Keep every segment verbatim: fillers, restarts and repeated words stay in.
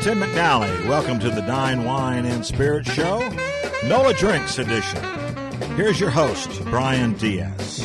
Tim McNally. Welcome to the Dine, Wine, and Spirit Show, NOLA Drinks edition. Here's your host, Brian Diaz.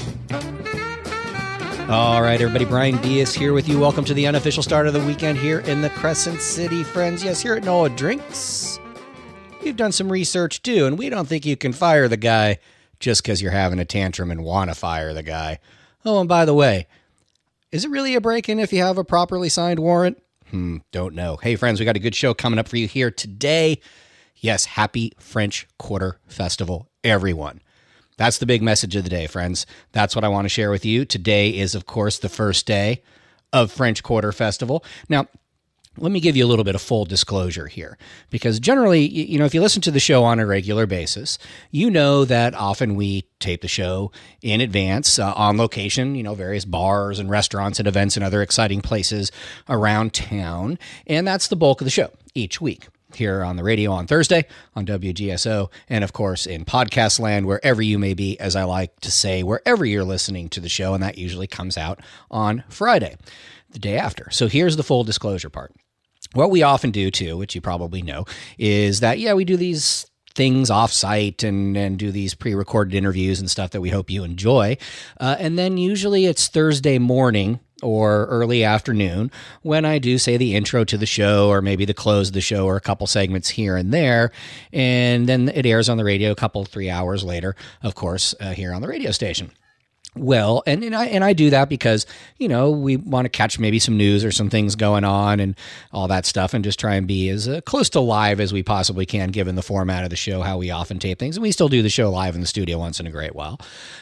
All right, everybody, Brian Diaz here with you. Welcome to the unofficial start of the weekend here in the Crescent City, friends. Yes, here at NOLA Drinks, we've done some research too, and we don't think you can fire the guy just because you're having a tantrum and want to fire the guy. Oh, and by the way, is it really a break-in if you have a properly signed warrant? Hmm, don't know. Hey, friends, we got a good show coming up for you here today. Yes, happy French Quarter Festival, everyone. That's the big message of the day, friends. That's what I want to share with you. Today is, of course, the first day of French Quarter Festival. Now, let me give you a little bit of full disclosure here, because generally, you know, if you listen to the show on a regular basis, you know that often we tape the show in advance uh, on location, you know, various bars and restaurants and events and other exciting places around town. And that's the bulk of the show each week. Here on the radio on Thursday, on W G S O, and of course in podcast land, wherever you may be, as I like to say, wherever you're listening to the show, and that usually comes out on Friday, the day after. So here's the full disclosure part. What we often do too, which you probably know, is that, yeah, we do these things off-site and, and do these pre-recorded interviews and stuff that we hope you enjoy. Uh, and then usually it's Thursday morning or early afternoon when I do, say, the intro to the show or maybe the close of the show or a couple segments here and there. And then it airs on the radio a couple, three hours later, of course, uh, here on the radio station. Well, and, and I and I do that because, you know, we want to catch maybe some news or some things going on and all that stuff and just try and be as uh, close to live as we possibly can, given the format of the show, how we often tape things. And we still do the show live in the studio once in a great while.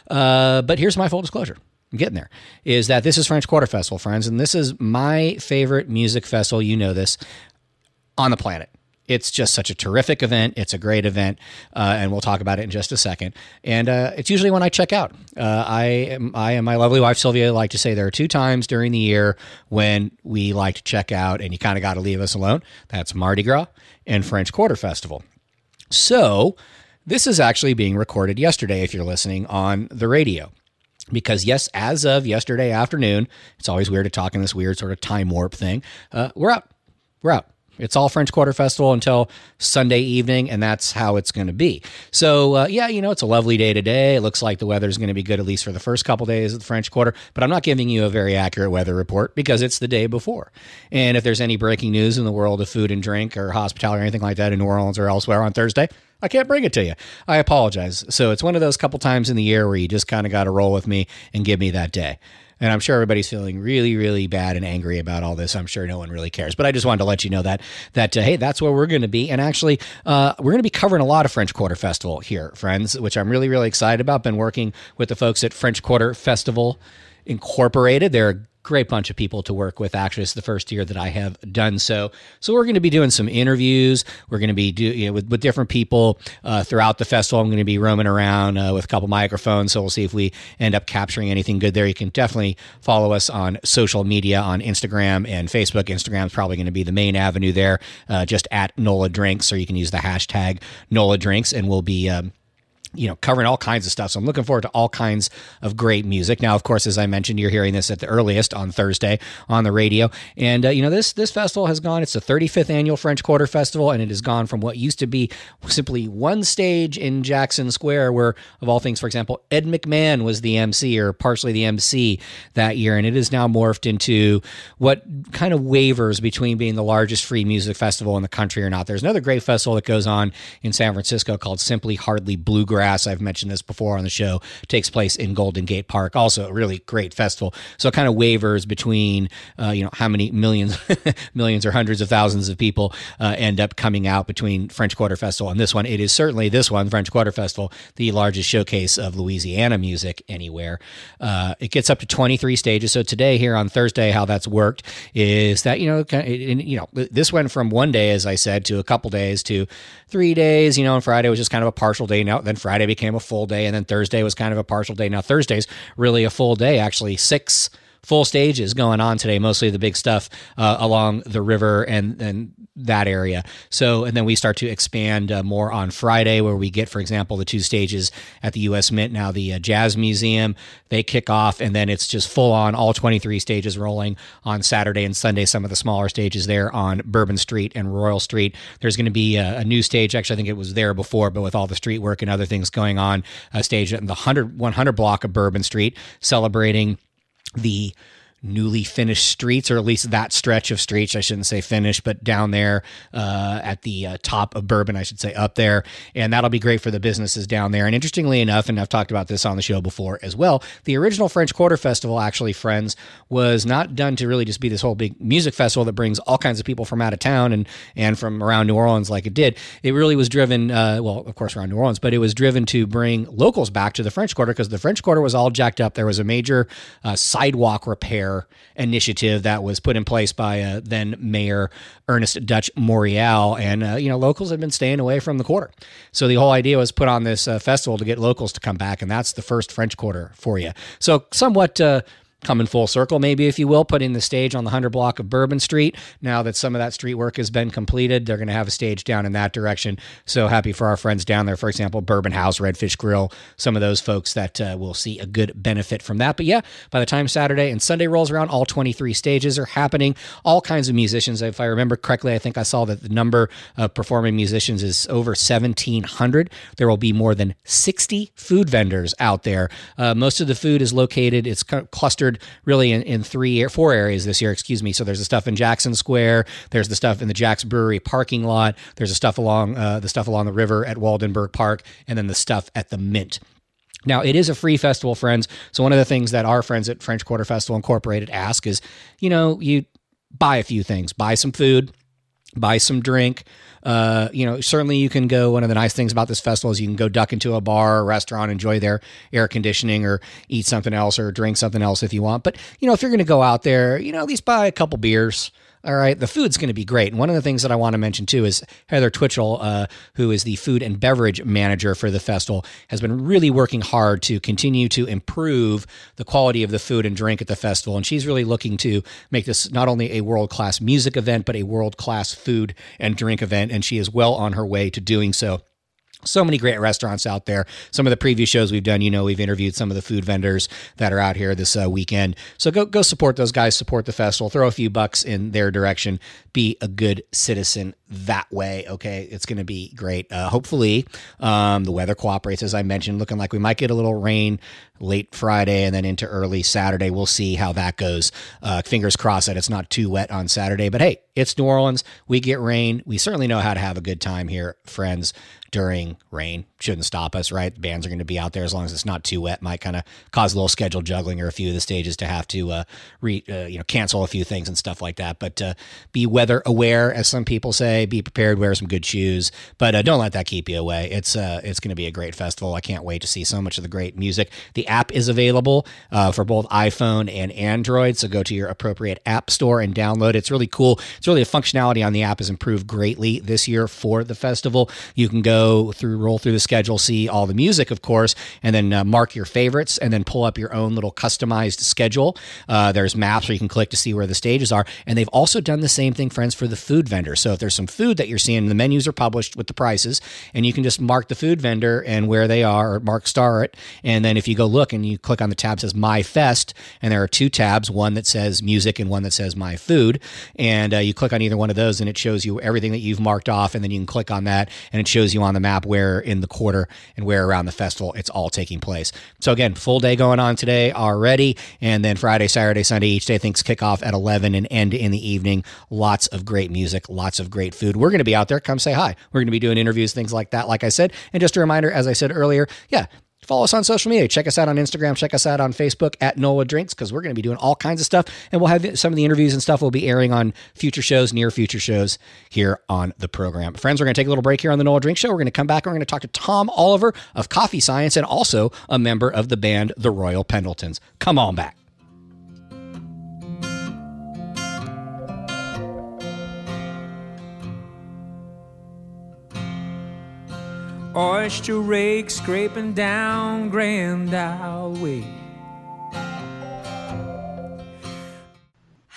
Uh, but here's my full disclosure. I'm getting there, is that this is French Quarter Festival, friends, and this is my favorite music festival, you know this, on the planet. It's just such a terrific event. It's a great event, uh, and we'll talk about it in just a second. And uh, it's usually when I check out. Uh, I, am, I and my lovely wife, Sylvia, like to say there are two times during the year when we like to check out, and you kind of got to leave us alone. That's Mardi Gras and French Quarter Festival. So this is actually being recorded yesterday, if you're listening on the radio. Because, yes, as of yesterday afternoon, it's always weird to talk in this weird sort of time warp thing, uh, we're out. We're out. It's all French Quarter Festival until Sunday evening, and that's how it's going to be. So, uh, yeah, you know, it's a lovely day today. It looks like the weather's going to be good, at least for the first couple days of the French Quarter, but I'm not giving you a very accurate weather report because it's the day before. And if there's any breaking news in the world of food and drink or hospitality or anything like that in New Orleans or elsewhere on Thursday, I can't bring it to you. I apologize. So it's one of those couple times in the year where you just kind of got to roll with me and give me that day. And I'm sure everybody's feeling really, really bad and angry about all this. I'm sure no one really cares. But I just wanted to let you know that, that uh, hey, that's where we're going to be. And actually, uh, we're going to be covering a lot of French Quarter Festival here, friends, which I'm really, really excited about. Been working with the folks at French Quarter Festival Incorporated. They're a great bunch of people to work with. Actually, it's the first year that I have done so. So we're going to be doing some interviews. We're going to be do, you know, with, with different people uh, throughout the festival. I'm going to be roaming around uh, with a couple microphones. So we'll see if we end up capturing anything good there. You can definitely follow us on social media on Instagram and Facebook. Instagram is probably going to be the main avenue there, uh, just at NOLA Drinks, or you can use the hashtag NOLA Drinks, and we'll be um, you know, covering all kinds of stuff. So I'm looking forward to all kinds of great music. Now, of course, as I mentioned, you're hearing this at the earliest on Thursday on the radio. And, uh, you know, this this festival has gone, it's the thirty-fifth annual French Quarter Festival, and it has gone from what used to be simply one stage in Jackson Square where, of all things, for example, Ed McMahon was the M C or partially the M C that year. And it is now morphed into what kind of wavers between being the largest free music festival in the country or not. There's another great festival that goes on in San Francisco called Simply Hardly Bluegrass. I've mentioned this before on the show. It takes place in Golden Gate Park. Also a really great festival. So it kind of wavers between, uh, you know, how many millions, millions or hundreds of thousands of people uh, end up coming out between French Quarter Festival and this one. It is certainly this one, French Quarter Festival, the largest showcase of Louisiana music anywhere. Uh, it gets up to twenty-three stages. So today here on Thursday, how that's worked is that, you know, you know, this went from one day, as I said, to a couple days to three days, you know, and Friday was just kind of a partial day. Now, then Friday became a full day, and then Thursday was kind of a partial day. Now Thursday's really a full day, actually six full stages going on today, mostly the big stuff uh, along the river and, and that area. So, and then we start to expand uh, more on Friday, where we get, for example, the two stages at the U S Mint, now the uh, Jazz Museum, they kick off, and then it's just full on, all twenty-three stages rolling on Saturday and Sunday, some of the smaller stages there on Bourbon Street and Royal Street. There's going to be a, a new stage, actually I think it was there before, but with all the street work and other things going on, a stage in the one hundred block of Bourbon Street, celebrating the newly finished streets, or at least that stretch of streets. I shouldn't say finished, but down there uh, at the uh, top of Bourbon, I should say, up there. And that'll be great for the businesses down there. And interestingly enough, and I've talked about this on the show before as well, the original French Quarter Festival, actually, friends, was not done to really just be this whole big music festival that brings all kinds of people from out of town and, and from around New Orleans like it did. It really was driven, uh, well, of course, around New Orleans, but it was driven to bring locals back to the French Quarter, because the French Quarter was all jacked up. There was a major uh, sidewalk repair initiative that was put in place by uh, then Mayor Ernest Dutch Morial, and uh, you know, locals had been staying away from the quarter. So the whole idea was put on this uh, festival to get locals to come back, and that's the first French Quarter for you. So somewhat uh, coming full circle, maybe, if you will, putting the stage on the one hundred block of Bourbon Street. Now that some of that street work has been completed, they're going to have a stage down in that direction. So happy for our friends down there. For example, Bourbon House, Redfish Grill, some of those folks that uh, will see a good benefit from that. But yeah, by the time Saturday and Sunday rolls around, all twenty-three stages are happening. All kinds of musicians. If I remember correctly, I think I saw that the number of performing musicians is over seventeen hundred. There will be more than sixty food vendors out there. Uh, most of the food is located, it's clustered really in, in three, four areas this year, excuse me. So there's the stuff in Jackson Square, there's the stuff in the Jack's Brewery parking lot, there's the stuff along uh, the stuff along the river at Waldenburg Park, and then the stuff at the Mint. Now, it is a free festival, friends. So one of the things that our friends at French Quarter Festival Incorporated ask is, you know, you buy a few things, buy some food, buy some drink. Uh, you know, certainly you can go, one of the nice things about this festival is you can go duck into a bar or restaurant, enjoy their air conditioning, or eat something else or drink something else if you want. But, you know, if you're going to go out there, you know, at least buy a couple beers. All right, the food's going to be great. And one of the things that I want to mention too is Heather Twitchell, uh, who is the food and beverage manager for the festival, has been really working hard to continue to improve the quality of the food and drink at the festival. And she's really looking to make this not only a world-class music event, but a world-class food and drink event. And she is well on her way to doing so. So many great restaurants out there. Some of the previous shows we've done, you know, we've interviewed some of the food vendors that are out here this uh, weekend. So go go support those guys, support the festival, throw a few bucks in their direction, be a good citizen that way, okay? It's going to be great. Uh, hopefully, um, the weather cooperates, as I mentioned, looking like we might get a little rain late Friday and then into early Saturday. We'll see how that goes. Uh, fingers crossed that it's not too wet on Saturday. But hey, it's New Orleans. We get rain. We certainly know how to have a good time here, friends, during rain. Shouldn't stop us, right? The bands are going to be out there as long as it's not too wet. Might kind of cause a little schedule juggling or a few of the stages to have to uh, re, uh, you know, cancel a few things and stuff like that. But uh, be weather aware, as some people say. Be prepared, wear some good shoes. But uh, don't let that keep you away. It's uh, it's going to be a great festival. I can't wait to see so much of the great music. The app is available uh, for both iPhone and Android, so go to your appropriate app store and download it. It's really cool. It's really, the functionality on the app has improved greatly this year for the festival. You can go through, roll through the schedule, see all the music, of course, and then uh, mark your favorites, and then pull up your own little customized schedule. Uh, there's maps where you can click to see where the stages are, and they've also done the same thing, friends, for the food vendor. So if there's some food that you're seeing, the menus are published with the prices, and you can just mark the food vendor and where they are, or mark star it, and then if you go look and you click on the tab that says My Fest, and there are two tabs, one that says music and one that says My Food, and uh, you click on either one of those, and it shows you everything that you've marked off, and then you can click on that, and it shows you on the map where in the quarter and where around the festival it's all taking place. So again, full day going on today already, and then Friday, Saturday, Sunday, each day things kick off at eleven and end in the evening. Lots of great music, lots of great food. We're going to be out there. Come say hi. We're going to be doing interviews, things like that, like I said. And just a reminder, as I said earlier, yeah, follow us on social media. Check us out on Instagram. Check us out on Facebook at NOLA Drinks, because we're going to be doing all kinds of stuff. And we'll have some of the interviews and stuff will be airing on future shows, near future shows here on the program. Friends, we're going to take a little break here on the NOLA Drinks Show. We're going to come back and we're going to talk to Tom Oliver of Coffee Science, and also a member of the band The Royal Pendletons. Come on back. Oyster rake scraping down Grand Isle Way.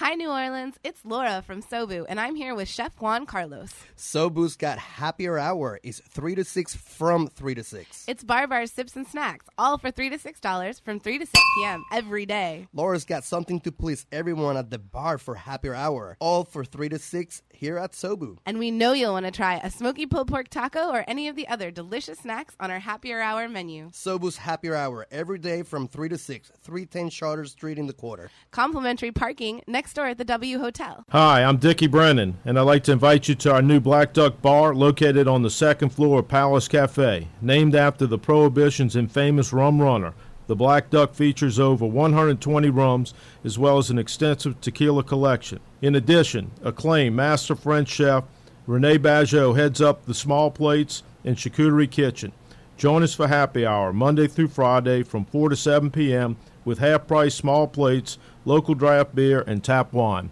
Hi, New Orleans. It's Laura from Sobu, and I'm here with Chef Juan Carlos. Sobu's got Happier Hour. It's three to six from three to six. It's bar bars, sips, and snacks, all for three to six dollars from three to six p.m. every day. Laura's got something to please everyone at the bar for Happier Hour, all for three to six here at Sobu. And we know you'll want to try a smoky pulled pork taco or any of the other delicious snacks on our Happier Hour menu. Sobu's Happier Hour every day from three to six, three ten Charter Street in the Quarter. Complimentary parking next door at the W Hotel. Hi, I'm Dickie Brennan, and I'd like to invite you to our new Black Duck Bar located on the second floor of Palace Cafe. Named after the Prohibition's infamous rum runner, the Black Duck features over one hundred twenty rums as well as an extensive tequila collection. In addition, acclaimed master French chef Rene Bageot heads up the small plates and charcuterie kitchen. Join us for happy hour Monday through Friday from four to seven p.m. with half-price small plates, local draft beer, and tap wine.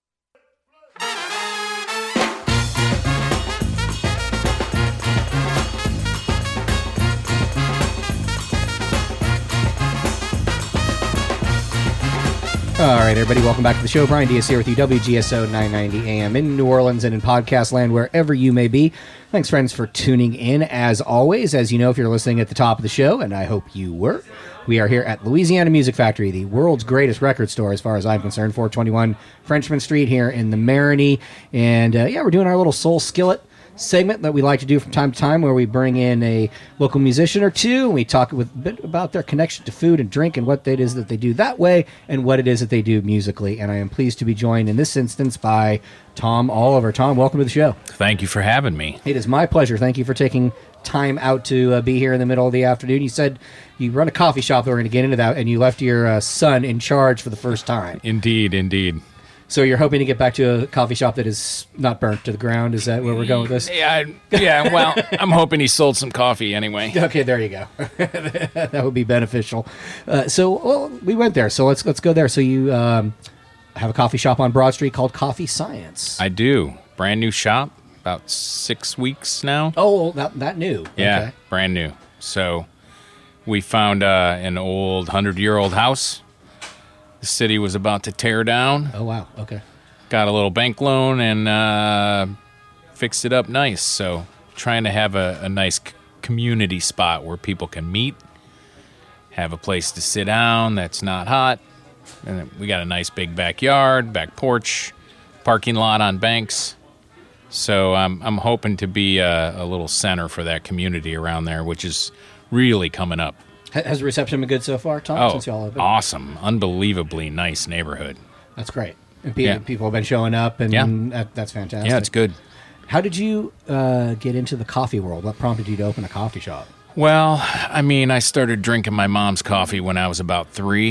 All right, everybody, welcome back to the show. Brian Diaz here with you, W G S O nine ninety A M in New Orleans and in podcast land, wherever you may be. Thanks, friends, for tuning in. As always, as you know, if you're listening at the top of the show, and I hope you were, we are here at Louisiana Music Factory, the world's greatest record store, as far as I'm concerned, four twenty-one Frenchman Street here in the Marigny. And, uh, yeah, we're doing our little Soul Skillet segment that we like to do from time to time, where we bring in a local musician or two and we talk with a bit about their connection to food and drink and what it is that they do that way and what it is that they do musically. And I am pleased to be joined in this instance by Tom Oliver. Tom, welcome to the show. Thank you for having me. It is my pleasure. Thank you for taking time out to uh, be here in the middle of the afternoon. You said you run a coffee shop, that we're going to get into that, and you left your uh, son in charge for the first time. Indeed, indeed. So you're hoping to get back to a coffee shop that is not burnt to the ground? Is that where we're going with this? Yeah, yeah. Well, I'm hoping he sold some coffee anyway. Okay, there you go. That would be beneficial. Uh, so, well, we went there. So let's let's go there. So you um, have a coffee shop on Broad Street called Coffee Science. I do. Brand new shop. About six weeks now. Oh, that that new. Yeah, okay. Brand new. So we found uh, an old hundred-year-old house. The city was about to tear down. Oh, wow. Okay. Got a little bank loan and uh, fixed it up nice. So trying to have a, a nice c- community spot where people can meet, have a place to sit down that's not hot. And then we got a nice big backyard, back porch, parking lot on banks. So I'm I'm hoping to be a, a little center for that community around there, which is really coming up. Has the reception been good so far, Tom? Oh, since y'all have been? Awesome. Unbelievably nice neighborhood. That's great. And pe- Yeah. people have been showing up, and Yeah. that, that's fantastic. Yeah, it's good. How did you uh, get into the coffee world? What prompted you to open a coffee shop? Well, I mean, I started drinking my mom's coffee when I was about three.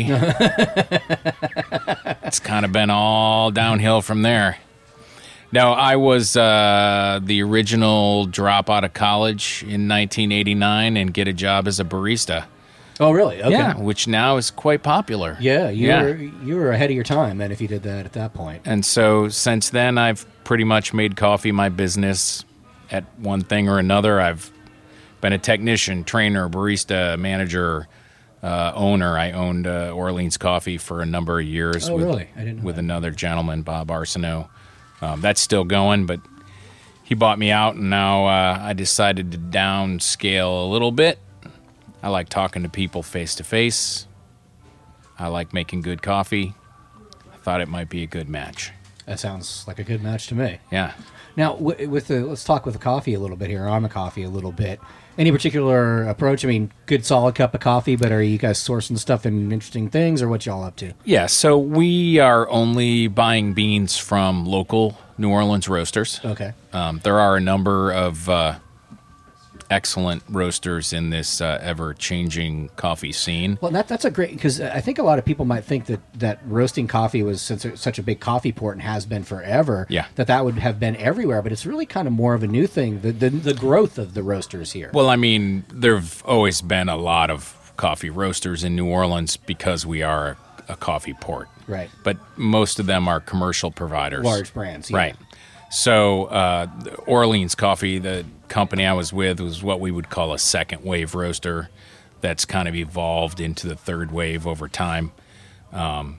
It's kind of been all downhill from there. No, I was uh, the original drop out of college in nineteen eighty-nine and get a job as a barista. Oh, really? Okay. Yeah, which now is quite popular. Yeah, you Yeah. were you were ahead of your time then if you did that at that point. And so since then, I've pretty much made coffee my business at one thing or another. I've been a technician, trainer, barista, manager, uh, owner. I owned uh, Orleans Coffee for a number of years. Oh, with, really? I didn't know With that. another gentleman, Bob Arsenault. Um, that's still going, but he bought me out, and now uh, I decided to downscale a little bit. I like talking to people face to face. I like making good coffee. I thought it might be a good match. That sounds like a good match to me. Yeah. Now, w- with the let's talk with the coffee a little bit here, on the coffee a little bit. Any particular approach? I mean, good solid cup of coffee, but are you guys sourcing stuff in interesting things, or what y'all up to? Yeah, so we are only buying beans from local New Orleans roasters. Okay. Um, there are a number of uh, excellent roasters in this uh, ever-changing coffee scene. Well, that, that's a great, because I think a lot of people might think that, that roasting coffee was since it's such a big coffee port and has been forever, Yeah. that that would have been everywhere, but it's really kind of more of a new thing, the, the, the growth of the roasters here. Well, I mean, there have always been a lot of coffee roasters in New Orleans because we are a, a coffee port. Right. But most of them are commercial providers. Large brands. Yeah. Right. So uh, Orleans Coffee, the company I was with, was what we would call a second wave roaster that's kind of evolved into the third wave over time. Um,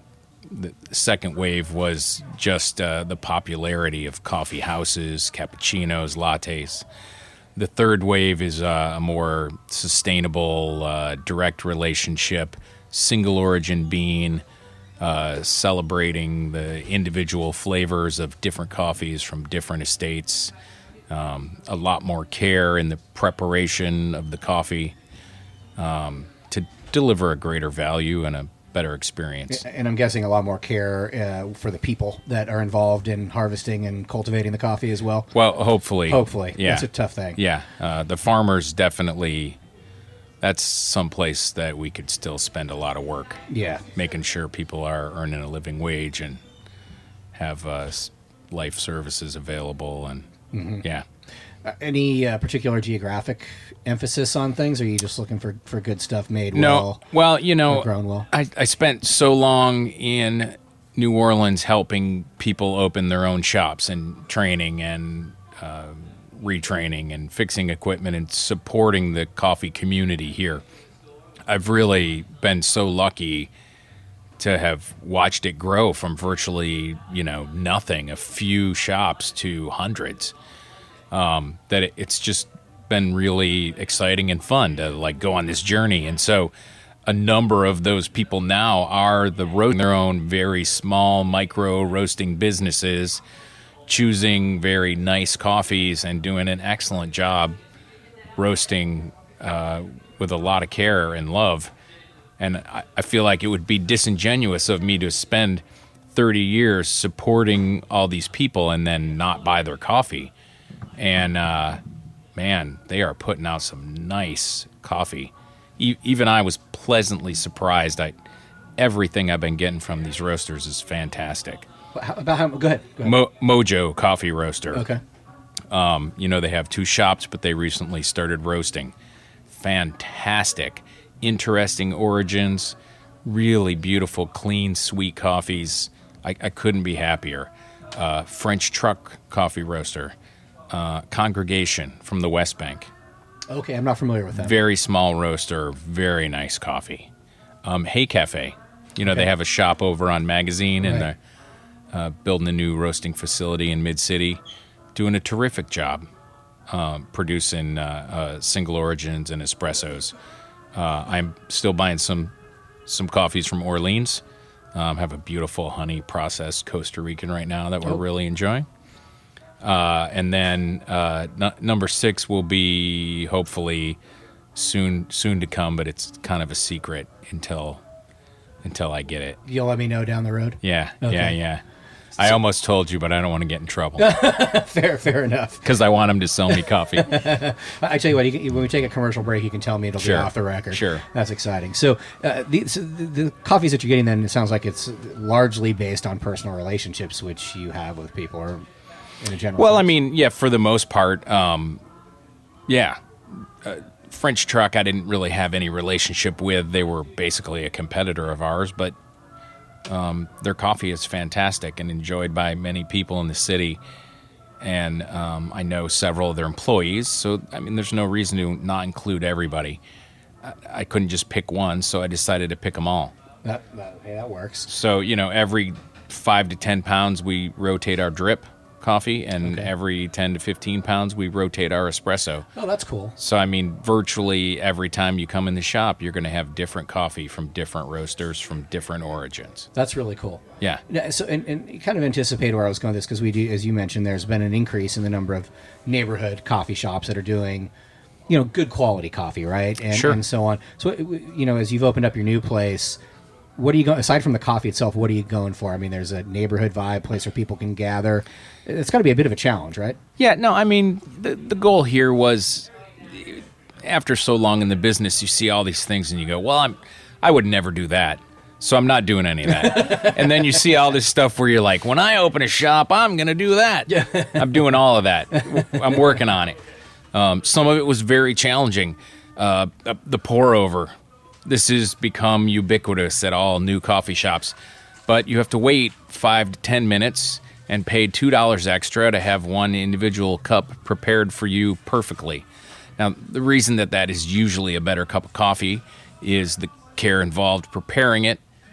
the second wave was just uh, the popularity of coffee houses, cappuccinos, lattes. The third wave is uh, a more sustainable, uh, direct relationship, single origin bean, uh, celebrating the individual flavors of different coffees from different estates. Um, a lot more care in the preparation of the coffee um, to deliver a greater value and a better experience. And I'm guessing a lot more care uh, for the people that are involved in harvesting and cultivating the coffee as well. Well, hopefully. Hopefully. Yeah. That's a tough thing. Yeah. Uh, the farmers definitely, that's someplace that we could still spend a lot of work. Yeah. Making sure people are earning a living wage and have uh, life services available. And mm-hmm. yeah. Uh, any uh, particular geographic emphasis on things, or are you just looking for, for good stuff made no, well? Well, you know, grown well? I, I spent so long in New Orleans helping people open their own shops and training and uh, retraining and fixing equipment and supporting the coffee community here. I've really been so lucky to have watched it grow from virtually, you know, nothing, a few shops to hundreds. Um, that it, it's just been really exciting and fun to like go on this journey. And so a number of those people now are the roasting their own very small micro roasting businesses, choosing very nice coffees and doing an excellent job roasting uh, with a lot of care and love. And I, I feel like it would be disingenuous of me to spend thirty years supporting all these people and then not buy their coffee. And, uh, man, they are putting out some nice coffee. E- even I was pleasantly surprised. I, everything I've been getting from these roasters is fantastic. How, about how? Go ahead. Go ahead. Mo- Mojo Coffee Roaster. Okay. Um, you know, they have two shops, but they recently started roasting. Fantastic. Interesting origins. Really beautiful, clean, sweet coffees. I, I couldn't be happier. Uh, French Truck Coffee Roaster. Uh, Congregation from the West Bank. Okay, I'm not familiar with that. Very small roaster, very nice coffee. Um, Hay Cafe. You know, Okay. they have a shop over on Magazine, and Right. they're uh, building a new roasting facility in Mid-City. Doing a terrific job um, producing uh, uh, single origins and espressos. Uh, I'm still buying some some coffees from Orleans. Um, have a beautiful honey processed Costa Rican right now that we're Oh. really enjoying. Uh, and then uh, n- number six will be hopefully soon soon to come, but it's kind of a secret until until I get it. You'll let me know down the road. Yeah, Okay. yeah, yeah. I almost told you, but I don't want to get in trouble Fair, fair enough. because I want them to sell me coffee. I tell you what, you can, when we take a commercial break, you can tell me it'll Sure. be off the record. Sure. That's exciting. So, uh, the, so the, the coffees that you're getting then, it sounds like it's largely based on personal relationships which you have with people, or in a general Well, I sense. mean, yeah, for the most part, um, yeah. Uh, French Truck, I didn't really have any relationship with. They were basically a competitor of ours, but um, their coffee is fantastic and enjoyed by many people in the city. And um, I know several of their employees, so, I mean, there's no reason to not include everybody. I, I couldn't just pick one, so I decided to pick them all. that, that, hey, that works. So, you know, every five to ten pounds, we rotate our drip coffee, and Okay. every ten to fifteen pounds, we rotate our espresso. Oh, that's cool. So, I mean, virtually every time you come in the shop, you're going to have different coffee from different roasters from different origins. That's really cool. Yeah. Yeah, so, and, and you kind of anticipated where I was going with this, because we do, as you mentioned, there's been an increase in the number of neighborhood coffee shops that are doing, you know, good quality coffee, right? And, Sure. and so on. So, you know, as you've opened up your new place, what are you going, aside from the coffee itself, what are you going for? I mean, there's a neighborhood vibe, place where people can gather. It's got to be a bit of a challenge, right? Yeah, no, I mean, the, the goal here was, after so long in the business, you see all these things and you go, well, I'm, I would never do that. So I'm not doing any of that. And then you see all this stuff where you're like, when I open a shop, I'm going to do that. Yeah. I'm doing all of that. I'm working on it. Um, some of it was very challenging. Uh, the pour over. This has become ubiquitous at all new coffee shops. But you have to wait five to ten minutes and pay two dollars extra to have one individual cup prepared for you perfectly. Now, the reason that that is usually a better cup of coffee is the care involved preparing it,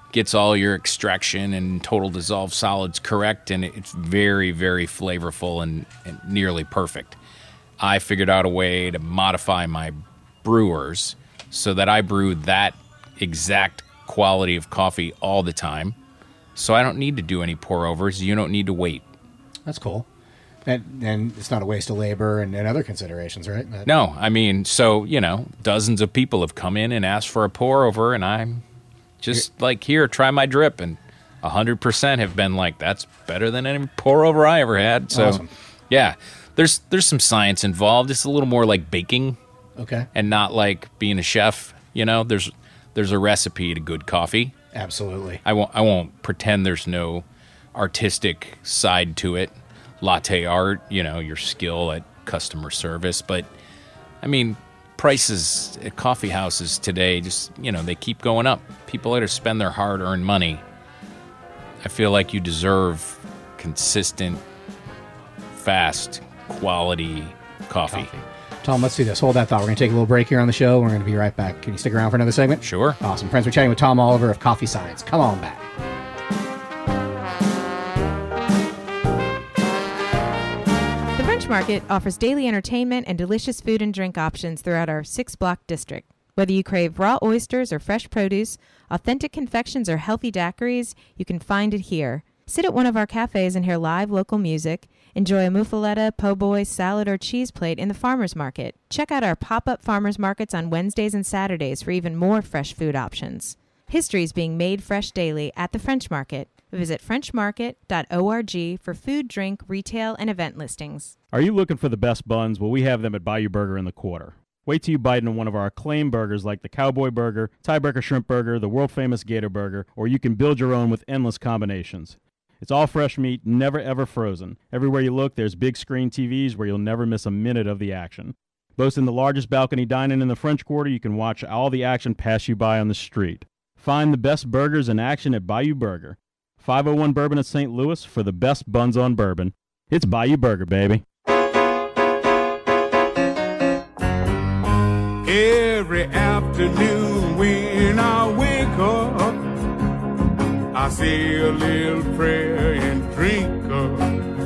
gets all your extraction and total dissolved solids correct, and it's very, very flavorful and, and nearly perfect. I figured out a way to modify my brewers so that I brew that exact quality of coffee all the time. So I don't need to do any pour overs. You don't need to wait. That's cool. And, and it's not a waste of labor and, and other considerations, right? That, No, I mean, so, you know, dozens of people have come in and asked for a pour over, and I'm just like, here, try my drip. And one hundred percent have been like, that's better than any pour over I ever had. So, Awesome. yeah, there's there's some science involved. It's a little more like baking Okay. and not like being a chef. You know, there's there's a recipe to good coffee. Absolutely. I won't I won't pretend there's no artistic side to it. Latte art, you know, your skill at customer service. But, I mean, prices at coffee houses today just, you know, they keep going up. People that spend their hard-earned money. I feel like you deserve consistent, fast, quality coffee. Coffee. Tom, let's do this. Hold that thought. We're going to take a little break here on the show. We're going to be right back. Can you stick around for another segment? Sure. Awesome. Friends, we're chatting with Tom Oliver of Coffee Science. Come on back. The French Market offers daily entertainment and delicious food and drink options throughout our six-block district. Whether you crave raw oysters or fresh produce, authentic confections or healthy daiquiris, you can find it here. Sit at one of our cafes and hear live local music. Enjoy a muffaletta, po' boy, salad, or cheese plate in the farmers market. Check out our pop-up farmers markets on Wednesdays and Saturdays for even more fresh food options. History is being made fresh daily at the French Market. Visit french market dot org for food, drink, retail, and event listings. Are you looking for the best buns? Well, we have them at Bayou Burger in the Quarter. Wait till you bite into one of our acclaimed burgers like the Cowboy Burger, Tiebreaker Shrimp Burger, the world-famous Gator Burger, or you can build your own with endless combinations. It's all fresh meat, never ever frozen. Everywhere you look, there's big screen T Vs where you'll never miss a minute of the action. Boasting the largest balcony dining in the French Quarter, you can watch all the action pass you by on the street. Find the best burgers in action at Bayou Burger. five oh one Bourbon at Saint Louis for the best buns on bourbon. It's Bayou Burger, baby. Every afternoon when I wake up, I say a little prayer and drink up.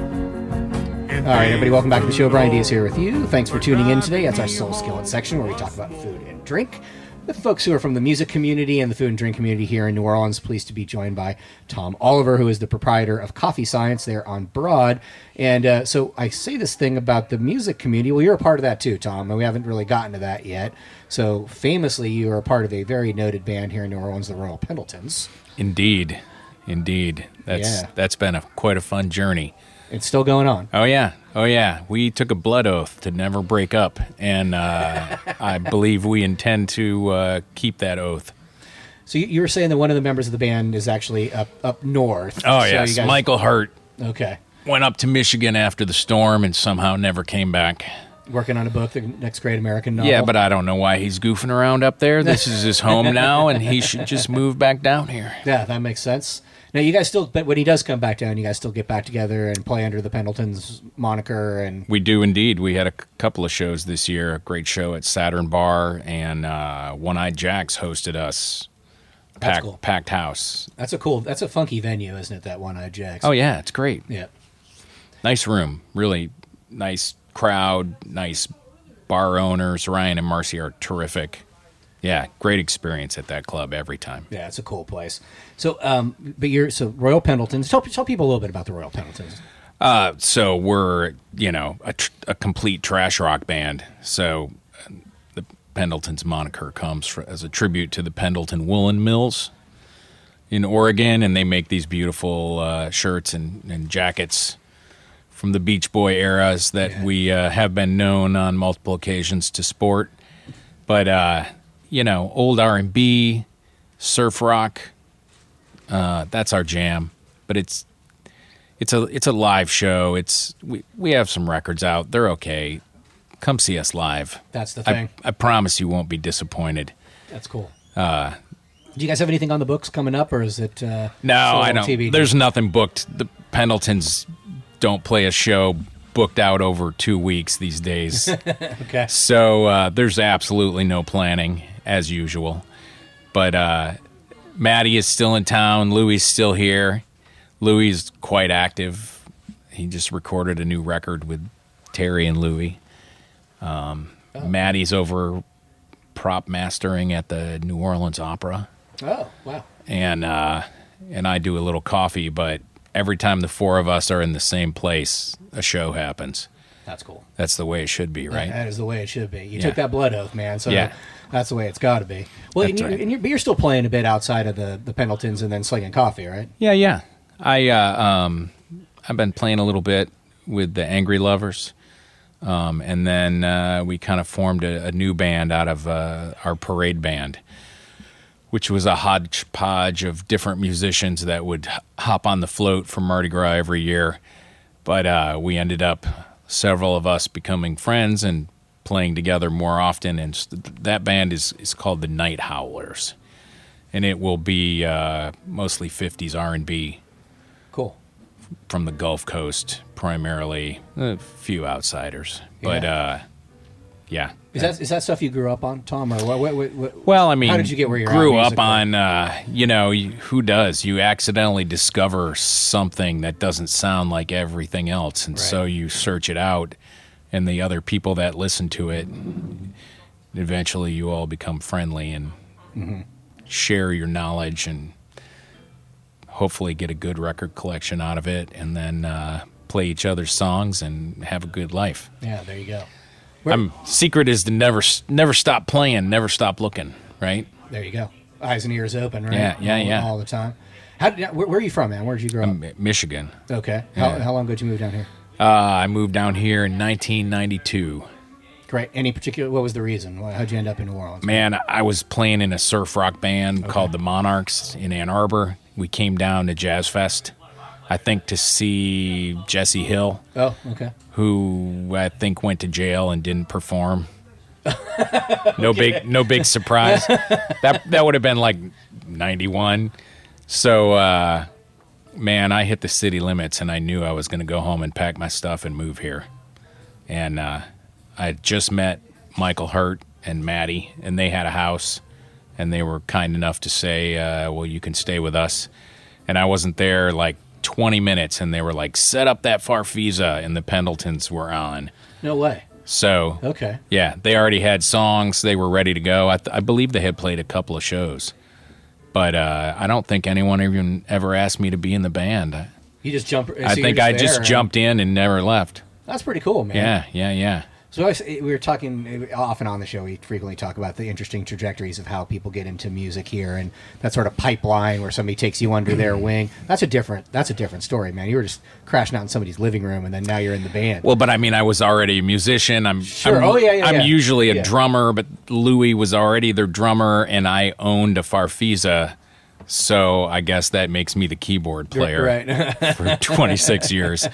And All right, everybody, welcome back to the show. Brian Diaz here with you. Thanks for tuning in today. That's our Soul Skillet section where we talk about food and drink with folks who are from the music community and the food and drink community here in New Orleans. Pleased to be joined by Tom Oliver, who is the proprietor of Coffee Science there on Broad. And uh, so I say this thing about the music community. Well, you're a part of that too, Tom, and we haven't really gotten to that yet. So famously, you are a part of a very noted band here in New Orleans, the Royal Pendletons. Indeed. Indeed. That's Yeah. that's been a quite a fun journey. It's still going on. Oh, yeah. Oh, yeah. We took a blood oath to never break up, and uh, I believe we intend to uh, keep that oath. So you, you were saying that one of the members of the band is actually up up north. Oh, So yes. you guys- Michael Hurt Okay. went up to Michigan after the storm and somehow never came back. Working on a book, the next great American novel. Yeah, but I don't know why he's goofing around up there. This is his home now, and he should just move back down here. Yeah, that makes sense. Now, you guys still, but when he does come back down, you guys still get back together and play under the Pendletons moniker. And We do indeed. We had a c- couple of shows this year. A great show at Saturn Bar, and uh, One Eyed Jacks hosted us. That's Pack, cool. Packed house. that's a cool, that's a funky venue, isn't it? That One Eyed Jacks. Oh, yeah, it's great. yeah. Nice room. Really nice crowd, nice bar owners. Ryan and Marcy are terrific. Yeah, great experience at that club every time. Yeah, it's a cool place. So, um, but you're so Royal Pendletons. Tell, tell people a little bit about the Royal Pendletons. Uh, so we're, you know, a, tr- a complete trash rock band. So uh, the Pendletons moniker comes for, as a tribute to the Pendleton Woolen Mills in Oregon, and they make these beautiful uh, shirts and, and jackets from the Beach Boy eras that Yeah. we uh, have been known on multiple occasions to sport. But, uh, you know, old R and B, surf rock, uh, that's our jam. But it's it's a it's a live show. It's we, we have some records out. They're okay. Come see us live. That's the thing. I, I promise you won't be disappointed. That's cool. Uh, Do you guys have anything on the books coming up, or is it? Uh, No, still I on don't. T B D? There's nothing booked. The Pendletons don't play a show booked out over two weeks these days. Okay. So uh, there's absolutely no planning, as usual. But uh, Maddie is still in town. Louie's still here. Louie is quite active. He just recorded a new record with Terry and Louie. Um, oh. Maddie's over prop mastering at the New Orleans Opera. Oh, wow. And uh, and I do a little coffee, but every time the four of us are in the same place, a show happens. That's cool. That's the way it should be, right? That is the way it should be. You Yeah. took that blood oath, man. So Yeah. that's the way it's got to be. Well, and, That's you, right. and you're, but you're still playing a bit outside of the, the Pendletons and then slinging coffee, right? Yeah, yeah. I uh, um, I've been playing a little bit with the Angry Lovers, um, and then uh, we kind of formed a, a new band out of uh, our parade band, which was a hodgepodge of different musicians that would h- hop on the float for Mardi Gras every year. But uh, we ended up, several of us, becoming friends and playing together more often. And s- that band is, is called the Night Howlers, and it will be uh, mostly fifties R and B. Cool. From the Gulf Coast, primarily, a few outsiders. But, Yeah. uh, yeah. Is that is that stuff you grew up on, Tom, or what? what, what, what Well, I mean, how did you get where you're at grew up musically? on, uh, you know, you, who does? You accidentally discover something that doesn't sound like everything else, and so you search it out, and the other people that listen to it, eventually you all become friendly and Mm-hmm. share your knowledge and hopefully get a good record collection out of it, and then uh, play each other's songs and have a good life. Yeah, there you go. I'm secret is to never never stop playing, never stop looking, right? There you go. Eyes and ears open, right? Yeah, yeah, all, yeah. All the time. How did, where, where are you from, man? Where did you grow up? I'm Michigan. Okay. How, Yeah. how long ago did you move down here? Uh, I moved down here in nineteen ninety-two. Great. Any particular? What was the reason? Why- How'd you end up in New Orleans? Man, I was playing in a surf rock band called the Monarchs in Ann Arbor. We came down to Jazz Fest, I think, to see Jesse Hill, Oh, okay. who I think went to jail and didn't perform. No big, no big surprise. That that would have been like ninety-one. So, uh, man, I hit the city limits, and I knew I was going to go home and pack my stuff and move here. And uh, I had just met Michael Hurt and Maddie, and they had a house, and they were kind enough to say, uh, well, you can stay with us. And I wasn't there like twenty minutes, and they were like, set up that Farfisa, and the Pendletons were on. No way. So, Okay. yeah, they already had songs. They were ready to go. I, th- I believe they had played a couple of shows. But uh, I don't think anyone even ever asked me to be in the band. I, You just jump. so I you're think I just there, jumped in and never left. That's pretty cool, man. Yeah, yeah, yeah. So I was, we were talking off and on the show. We frequently talk about the interesting trajectories of how people get into music here, and that sort of pipeline where somebody takes you under their wing. That's a different. That's a different story, man. You were just crashing out in somebody's living room, and then now you're in the band. Well, but I mean, I was already a musician. I'm Sure. I'm, Oh, yeah, yeah, I'm yeah. usually a Yeah. drummer, but Louie was already their drummer, and I owned a Farfisa, so I guess that makes me the keyboard player Right. for twenty-six years.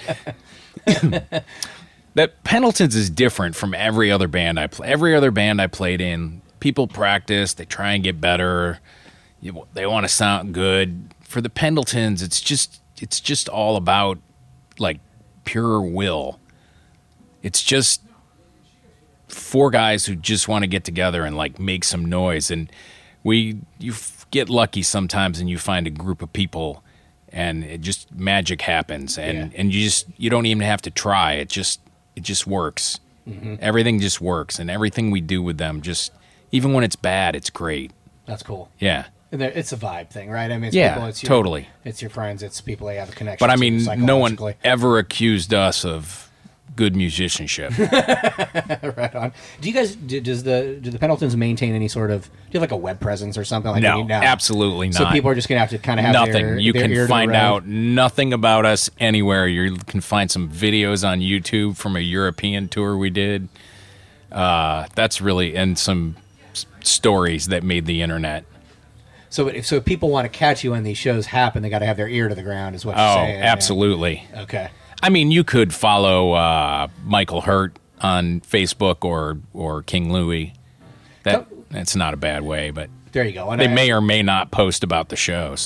That Pendletons is different from every other band I play. Every other band I played in, people practice, they try and get better. You- They want to sound good. For the Pendletons, it's just it's just all about like pure will. It's just four guys who just want to get together and like make some noise. And we you f- get lucky sometimes, and you find a group of people, and it just magic happens. And Yeah. and you just you don't even have to try. It just it just works. Mm-hmm. Everything just works, and everything we do with them, just even when it's bad, it's great. That's cool. Yeah. And there- it's a vibe thing, right? I mean, it's Yeah, people, it's your, totally. It's your friends. It's people that you have a connection. But I to mean, no one psychologically. ever accused us of good musicianship. Right on. Do you guys? Do, does the do the Pendletons maintain any sort of? Do you have like a web presence or something like No, that? absolutely not. So people are just gonna have to kind of have nothing. Their, you their can ear to the find road. out nothing about us anywhere. You can find some videos on YouTube from a European tour we did. Uh, that's really and some s- stories that made the internet. So if so, if people want to catch you when these shows happen, they got to have their ear to the ground, is what you're Oh, saying. absolutely. Yeah. Okay. I mean, you could follow uh, Michael Hurt on Facebook or or King Louie. That that's not a bad way, but There you go. And they I- may or may not post about the show. So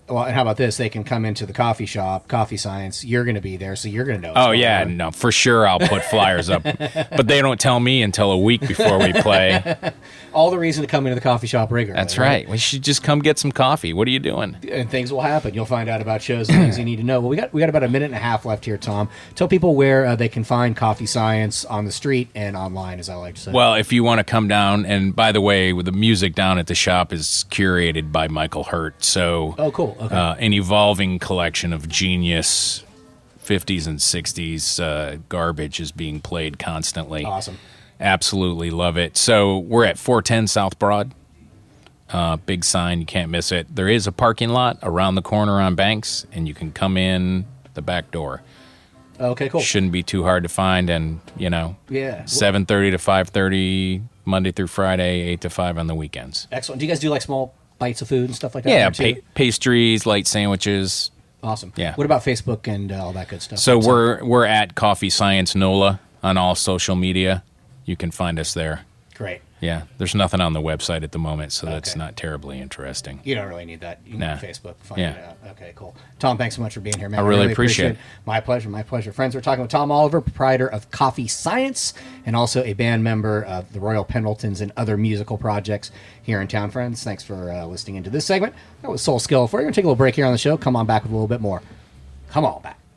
Well, and how about this? They can come into the coffee shop, Coffee Science. You're going to be there, so you're going to know. Oh, yeah. On. No, for sure I'll put flyers up. But they don't tell me until a week before we play. All the reason to come into the coffee shop regularly. That's right. right. We should just come get some coffee. What are you doing? And things will happen. You'll find out about shows and things you need to know. Well, we got we got about a minute and a half left here, Tom. Tell people where uh, they can find Coffee Science on the street and online, as I like to say. Well, if you want to come down, and by the way, with the music down at the shop is curated by Michael Hurt. So, oh, cool. Okay. Uh, an evolving collection of genius fifties and sixties uh, garbage is being played constantly. Awesome. Absolutely love it. So we're at four ten South Broad. Uh, big sign, you can't miss it. There is a parking lot around the corner on Banks, and you can come in the back door. Okay, cool. Shouldn't be too hard to find, and, you know, yeah. seven thirty to five thirty, Monday through Friday, eight to five on the weekends. Excellent. Do you guys do, like, small bites of food and stuff like that? Yeah, pa- pastries, light sandwiches. Awesome. Yeah. What about Facebook and uh, all that good stuff? So we're we're at Coffee Science NOLA on all social media. You can find us there. Great. Yeah, there's nothing on the website at the moment, so okay. that's not terribly interesting. You don't really need that. You can nah. go to Facebook, find yeah. it out. Okay, cool. Tom, thanks so much for being here, man. I really, really appreciate, appreciate it. My pleasure, my pleasure. Friends, we're talking with Tom Oliver, proprietor of Coffee Science, and also a band member of the Royal Pendletons and other musical projects here in town. Friends, thanks for uh, listening into this segment. That was Soul Skill for you. We're going to take a little break here on the show. Come on back with a little bit more. Come on back.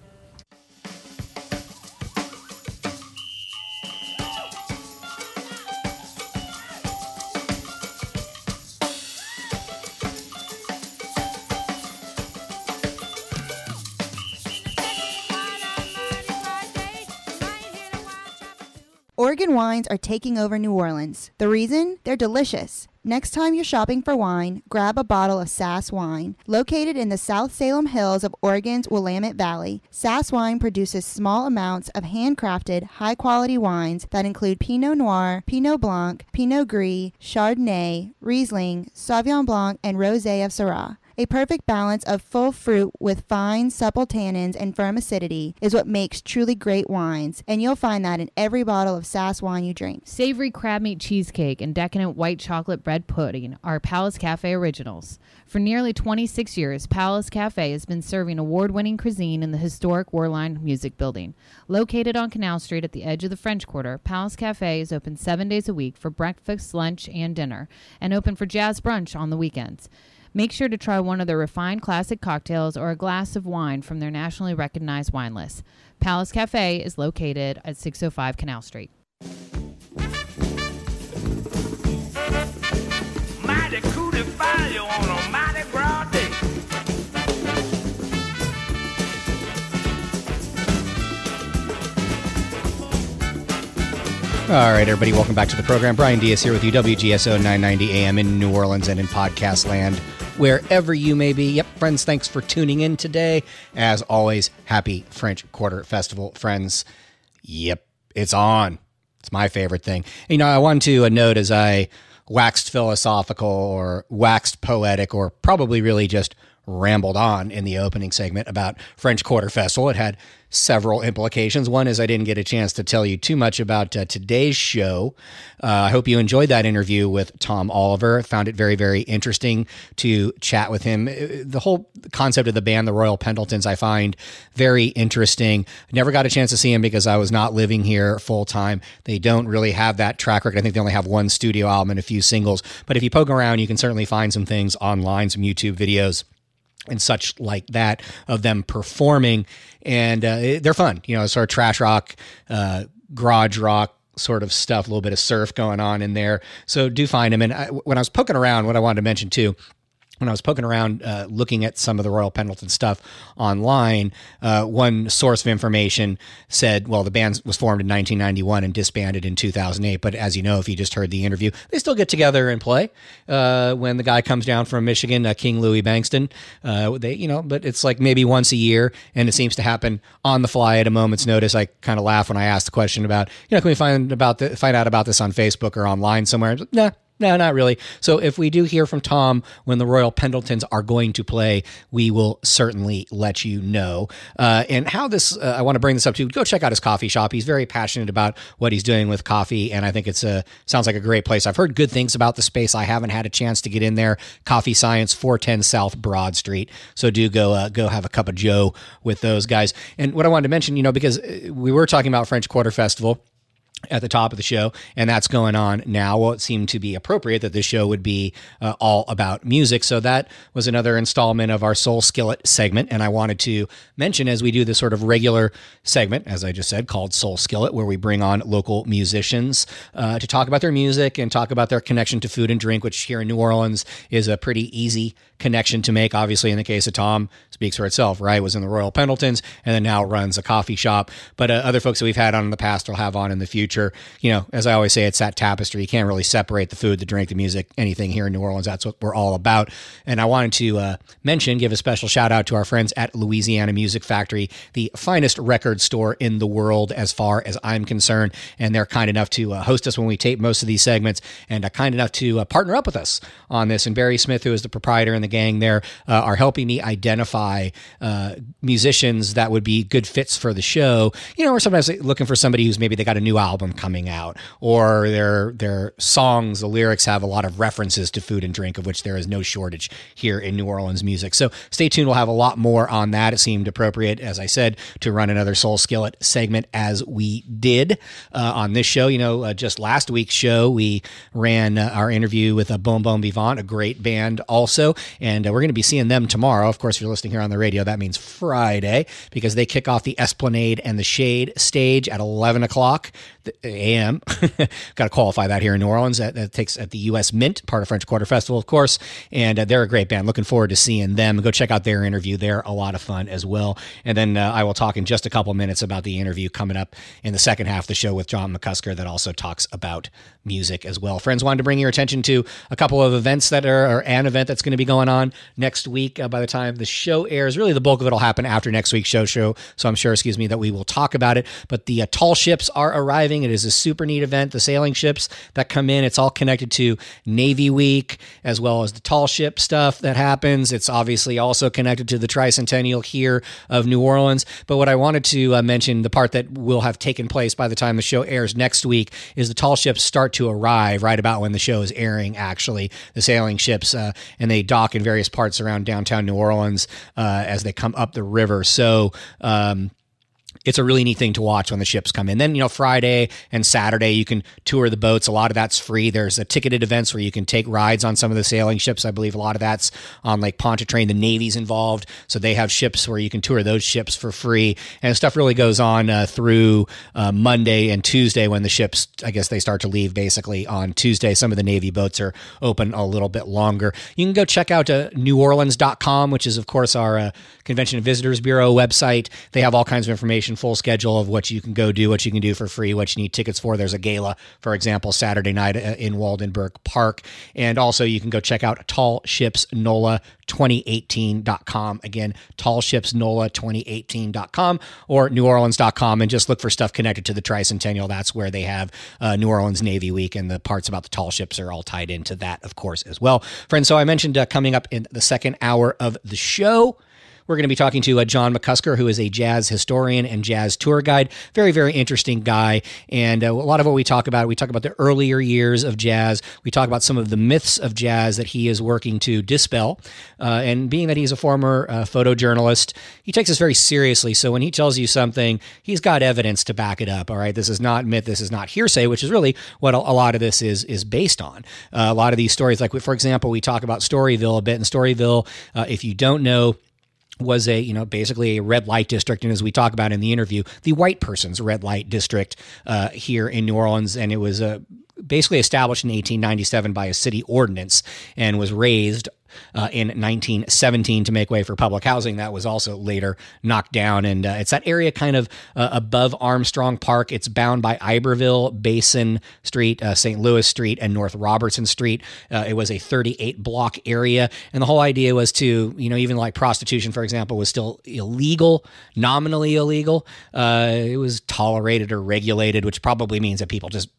Oregon wines are taking over New Orleans. The reason? They're delicious. Next time you're shopping for wine, grab a bottle of Sass Wine. Located in the South Salem Hills of Oregon's Willamette Valley, Sass Wine produces small amounts of handcrafted, high-quality wines that include Pinot Noir, Pinot Blanc, Pinot Gris, Chardonnay, Riesling, Sauvignon Blanc, and Rosé of Syrah. A perfect balance of full fruit with fine, supple tannins and firm acidity is what makes truly great wines, and you'll find that in every bottle of Sass Wine you drink. Savory crab meat cheesecake and decadent white chocolate bread pudding are Palace Cafe originals. For nearly twenty-six years, Palace Cafe has been serving award-winning cuisine in the historic Warline Music Building. Located on Canal Street at the edge of the French Quarter, Palace Cafe is open seven days a week for breakfast, lunch, and dinner, and open for jazz brunch on the weekends. Make sure to try one of their refined classic cocktails or a glass of wine from their nationally recognized wine list. Palace Cafe is located at six oh five Canal Street. Mighty cootie fire on a mighty broad day. All right, everybody, welcome back to the program. Brian Diaz here with you, W G S O nine ninety A M in New Orleans and in podcast land, wherever you may be. Yep, friends, thanks for tuning in today. As always, happy French Quarter Festival, friends. Yep, it's on. It's my favorite thing. You know, I wanted to uh, note as I waxed philosophical or waxed poetic or probably really just rambled on in the opening segment about French Quarter Festival. It had several implications. One is I didn't get a chance to tell you too much about uh, today's show. Uh, I hope you enjoyed that interview with Tom Oliver. Found it very, very interesting to chat with him. The whole concept of the band, the Royal Pendletons, I find very interesting. Never got a chance to see him because I was not living here full time. They don't really have that track record. I think they only have one studio album and a few singles. But if you poke around, you can certainly find some things online, some YouTube videos and such like that of them performing, and uh, they're fun. You know, sort of trash rock, uh, garage rock sort of stuff, a little bit of surf going on in there. So do find them. And I, when I was poking around, what I wanted to mention too, when I was poking around uh, looking at some of the Royal Pendleton stuff online, uh, one source of information said, well, the band was formed in nineteen ninety-one and disbanded in two thousand eight. But as you know, if you just heard the interview, they still get together and play. Uh, when the guy comes down from Michigan, uh, King Louis Bankston, uh, they, you know, but it's like maybe once a year, and it seems to happen on the fly at a moment's notice. I kind of laugh when I ask the question about, you know, can we find about the, find out about this on Facebook or online somewhere? Nah. No, not really. So if we do hear from Tom when the Royal Pendletons are going to play, we will certainly let you know. Uh, and how this, uh, I want to bring this up to, go check out his coffee shop. He's very passionate about what he's doing with coffee, and I think it's a, sounds like a great place. I've heard good things about the space. I haven't had a chance to get in there. Coffee Science, four ten South Broad Street. So do go, uh, go have a cup of joe with those guys. And what I wanted to mention, you know, because we were talking about French Quarter Festival at the top of the show, and that's going on now. Well, it seemed to be appropriate that this show would be uh, all about music. So that was another installment of our Soul Skillet segment. And I wanted to mention, as we do this sort of regular segment, as I just said, called Soul Skillet, where we bring on local musicians uh, to talk about their music and talk about their connection to food and drink, which here in New Orleans is a pretty easy connection to make. Obviously, in the case of Tom, speaks for itself, right? Was in the Royal Pendletons and then now runs a coffee shop. But uh, other folks that we've had on in the past will have on in the future. You know, as I always say, it's that tapestry. You can't really separate the food, the drink, the music, anything here in New Orleans. That's what we're all about. And I wanted to uh, mention, give a special shout out to our friends at Louisiana Music Factory, the finest record store in the world as far as I'm concerned. And they're kind enough to uh, host us when we tape most of these segments, and uh, kind enough to uh, partner up with us on this. And Barry Smith, who is the proprietor and the gang there, uh, are helping me identify uh, musicians that would be good fits for the show. You know, we're sometimes looking for somebody who's maybe they got a new album coming out, or their their songs, the lyrics have a lot of references to food and drink, of which there is no shortage here in New Orleans music. So stay tuned. We'll have a lot more on that. It seemed appropriate, as I said, to run another Soul Skillet segment as we did uh, on this show. You know, uh, just last week's show, we ran uh, our interview with a Bon Bon Vivant, a great band also, and uh, we're going to be seeing them tomorrow. Of course, if you're listening here on the radio, that means Friday, because they kick off the Esplanade and the Shade stage at eleven o'clock a m Got to qualify that here in New Orleans. That, that takes at the U S Mint, part of French Quarter Festival, of course. And uh, they're a great band. Looking forward to seeing them. Go check out their interview. They're a lot of fun as well. And then uh, I will talk in just a couple minutes about the interview coming up in the second half of the show with John McCusker that also talks about music as well. Friends, wanted to bring your attention to a couple of events that are, or an event that's going to be going on next week. Uh, by the time the show airs, really the bulk of it will happen after next week's show show. So I'm sure, excuse me, that we will talk about it. But the uh, tall ships are arriving. It is a super neat event. The sailing ships that come in, it's all connected to Navy Week, as well as the tall ship stuff that happens. It's obviously also connected to the tricentennial here of New Orleans. But what I wanted to uh, mention, the part that will have taken place by the time the show airs next week, is the tall ships start to arrive right about when the show is airing, actually, the sailing ships, uh, and they dock in various parts around downtown New Orleans uh, as they come up the river. So, um, it's a really neat thing to watch when the ships come in. Then, you know, Friday and Saturday, you can tour the boats. A lot of that's free. There's a ticketed events where you can take rides on some of the sailing ships. I believe a lot of that's on Lake Pontchartrain. The Navy's involved, so they have ships where you can tour those ships for free. And stuff really goes on uh, through uh, Monday and Tuesday when the ships, I guess they start to leave basically on Tuesday. Some of the Navy boats are open a little bit longer. You can go check out uh, new orleans dot com, which is, of course, our uh, Convention and Visitors Bureau website. They have all kinds of information, full schedule of what you can go do, what you can do for free, what you need tickets for. There's a gala, for example, Saturday night in Waldenburg Park. And also you can go check out tall ships nola twenty eighteen dot com. Again, tall ships nola twenty eighteen dot com or new orleans dot com, and just look for stuff connected to the tricentennial. That's where they have uh, New Orleans Navy Week, and the parts about the tall ships are all tied into that, of course, as well. Friends, so I mentioned uh, coming up in the second hour of the show, we're going to be talking to uh, John McCusker, who is a jazz historian and jazz tour guide. Very, very interesting guy. And uh, a lot of what we talk about, we talk about the earlier years of jazz. We talk about some of the myths of jazz that he is working to dispel. Uh, and being that he's a former uh, photojournalist, he takes this very seriously. So when he tells you something, he's got evidence to back it up. All right, this is not myth. This is not hearsay, which is really what a, a lot of this is is based on. Uh, a lot of these stories, like, for example, we talk about Storyville a bit. And Storyville, uh, if you don't know, was a, you know, basically a red light district. And as we talk about in the interview, the white person's red light district uh, here in New Orleans. And it was uh, basically established in eighteen ninety-seven by a city ordinance and was raised Uh, in nineteen seventeen to make way for public housing. That was also later knocked down. And uh, it's that area kind of uh, above Armstrong Park. It's bound by Iberville, Basin Street, uh, Saint Louis Street, and North Robertson Street. Uh, it was a thirty-eight block area. And the whole idea was to, you know, even like prostitution, for example, was still illegal, nominally illegal. Uh, it was tolerated or regulated, which probably means that people just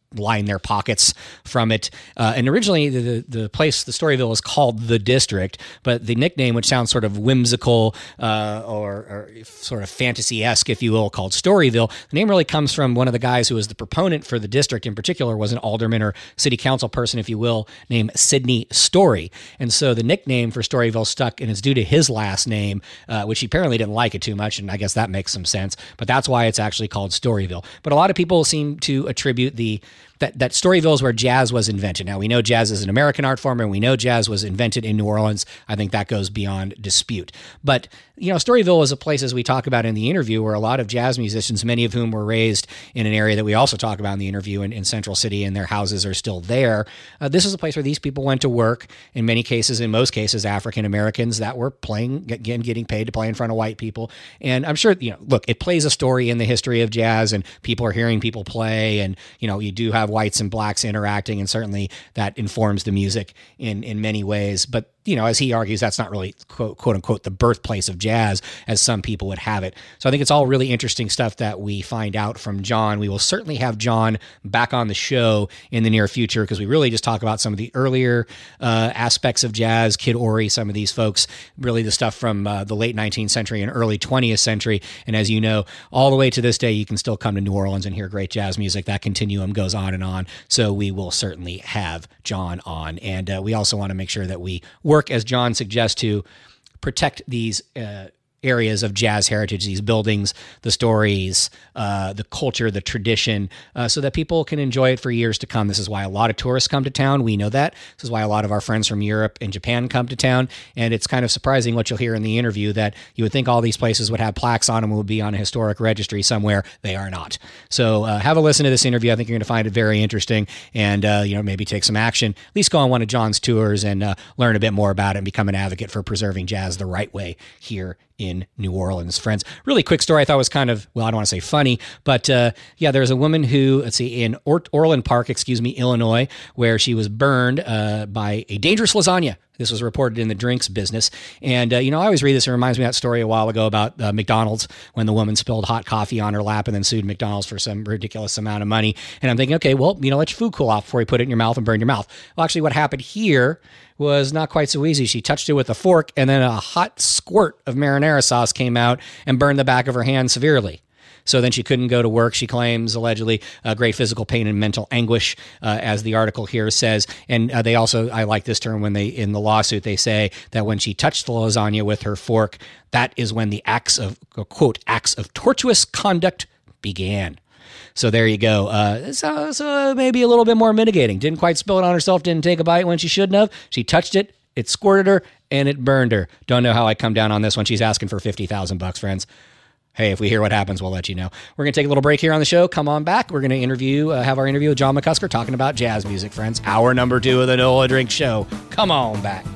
line their pockets from it. Uh, and originally, the, the the place, the Storyville, is called The District, but the nickname, which sounds sort of whimsical uh, or, or sort of fantasy-esque, if you will, called Storyville, the name really comes from one of the guys who was the proponent for the district in particular, was an alderman or city council person, if you will, named Sidney Story. And so the nickname for Storyville stuck, and it's due to his last name, uh, which he apparently didn't like it too much, and I guess that makes some sense. But that's why it's actually called Storyville. But a lot of people seem to attribute the that that Storyville is where jazz was invented. Now, we know jazz is an American art form, and we know jazz was invented in New Orleans. I think that goes beyond dispute. But, you know, Storyville is a place, as we talk about in the interview, where a lot of jazz musicians, many of whom were raised in an area that we also talk about in the interview in, in Central City, and their houses are still there. Uh, this is a place where these people went to work, in many cases, in most cases, African Americans that were playing, again, getting paid to play in front of white people. And I'm sure, you know, look, it plays a story in the history of jazz, and people are hearing people play, and, you know, you do have whites and blacks interacting, and certainly that informs the music in, in many ways. But, you know, as he argues, that's not really, quote, quote unquote, the birthplace of jazz, as some people would have it. So I think it's all really interesting stuff that we find out from John. We will certainly have John back on the show in the near future, because we really just talk about some of the earlier uh, aspects of jazz, Kid Ory, some of these folks, really the stuff from uh, the late nineteenth century and early twentieth century. And as you know, all the way to this day, you can still come to New Orleans and hear great jazz music. That continuum goes on and on. So we will certainly have John on. And uh, we also want to make sure that we work, as John suggests, to protect these uh, areas of jazz heritage, these buildings, the stories, uh, the culture, the tradition, uh, so that people can enjoy it for years to come. This is why a lot of tourists come to town. We know that. This is why a lot of our friends from Europe and Japan come to town. And it's kind of surprising what you'll hear in the interview, that you would think all these places would have plaques on them, would be on a historic registry somewhere. They are not. So uh, have a listen to this interview. I think you're going to find it very interesting, and uh, you know, maybe take some action. At least go on one of John's tours and uh, learn a bit more about it, and become an advocate for preserving jazz the right way here in New Orleans, friends. Really quick story I thought was kind of, well, I don't want to say funny, but uh, yeah, there's a woman who, let's see, in or- Orland Park, excuse me, Illinois, where she was burned uh, by a dangerous lasagna. This was reported in the drinks business. And, uh, you know, I always read this. It reminds me of that story a while ago about uh, McDonald's, when the woman spilled hot coffee on her lap and then sued McDonald's for some ridiculous amount of money. And I'm thinking, okay, well, you know, let your food cool off before you put it in your mouth and burn your mouth. Well, actually, what happened here was not quite so easy. She touched it with a fork, and then a hot squirt of marinara sauce came out and burned the back of her hand severely. So then she couldn't go to work. She claims, allegedly, uh, great physical pain and mental anguish, uh, as the article here says. And uh, they also, I like this term when they, in the lawsuit, they say that when she touched the lasagna with her fork, that is when the acts of, quote, acts of tortuous conduct began. So there you go. Uh, so, so maybe a little bit more mitigating. Didn't quite spill it on herself, didn't take a bite when she shouldn't have. She touched it, it squirted her, and it burned her. Don't know how I come down on this one. She's asking for fifty thousand bucks, friends. Hey, if we hear what happens, we'll let you know. We're going to take a little break here on the show. Come on back. We're going to interview, uh, have our interview with John McCusker talking about jazz music, friends. Hour number two of the Nola Drink Show. Come on back.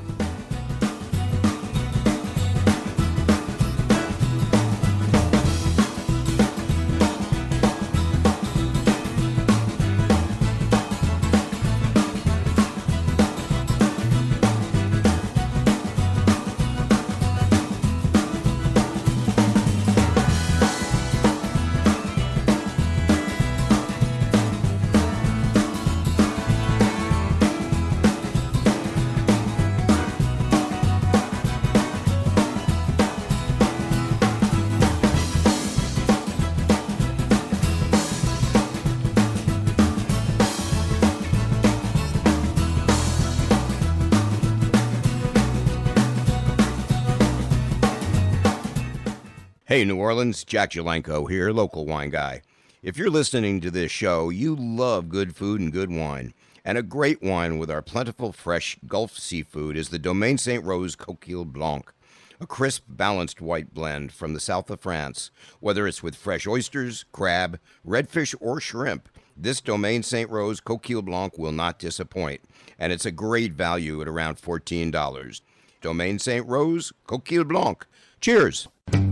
Hey, New Orleans, Jack Jalenko here, local wine guy. If you're listening to this show, you love good food and good wine. And a great wine with our plentiful, fresh Gulf seafood is the Domaine Saint Rose Coquille Blanc, a crisp, balanced white blend from the south of France. Whether it's with fresh oysters, crab, redfish, or shrimp, this Domaine Saint Rose Coquille Blanc will not disappoint. And it's a great value at around fourteen dollars. Domaine Saint Rose Coquille Blanc. Cheers!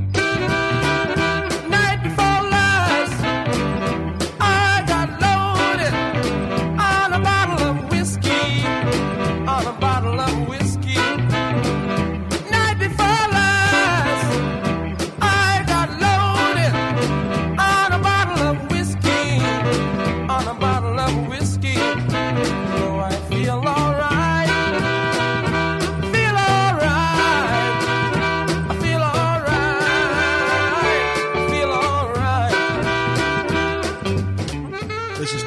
Night before last, I got loaded on a bottle of whiskey, on a bottle of whiskey. Night before last, I got loaded on a bottle of whiskey, on a bottle of whiskey.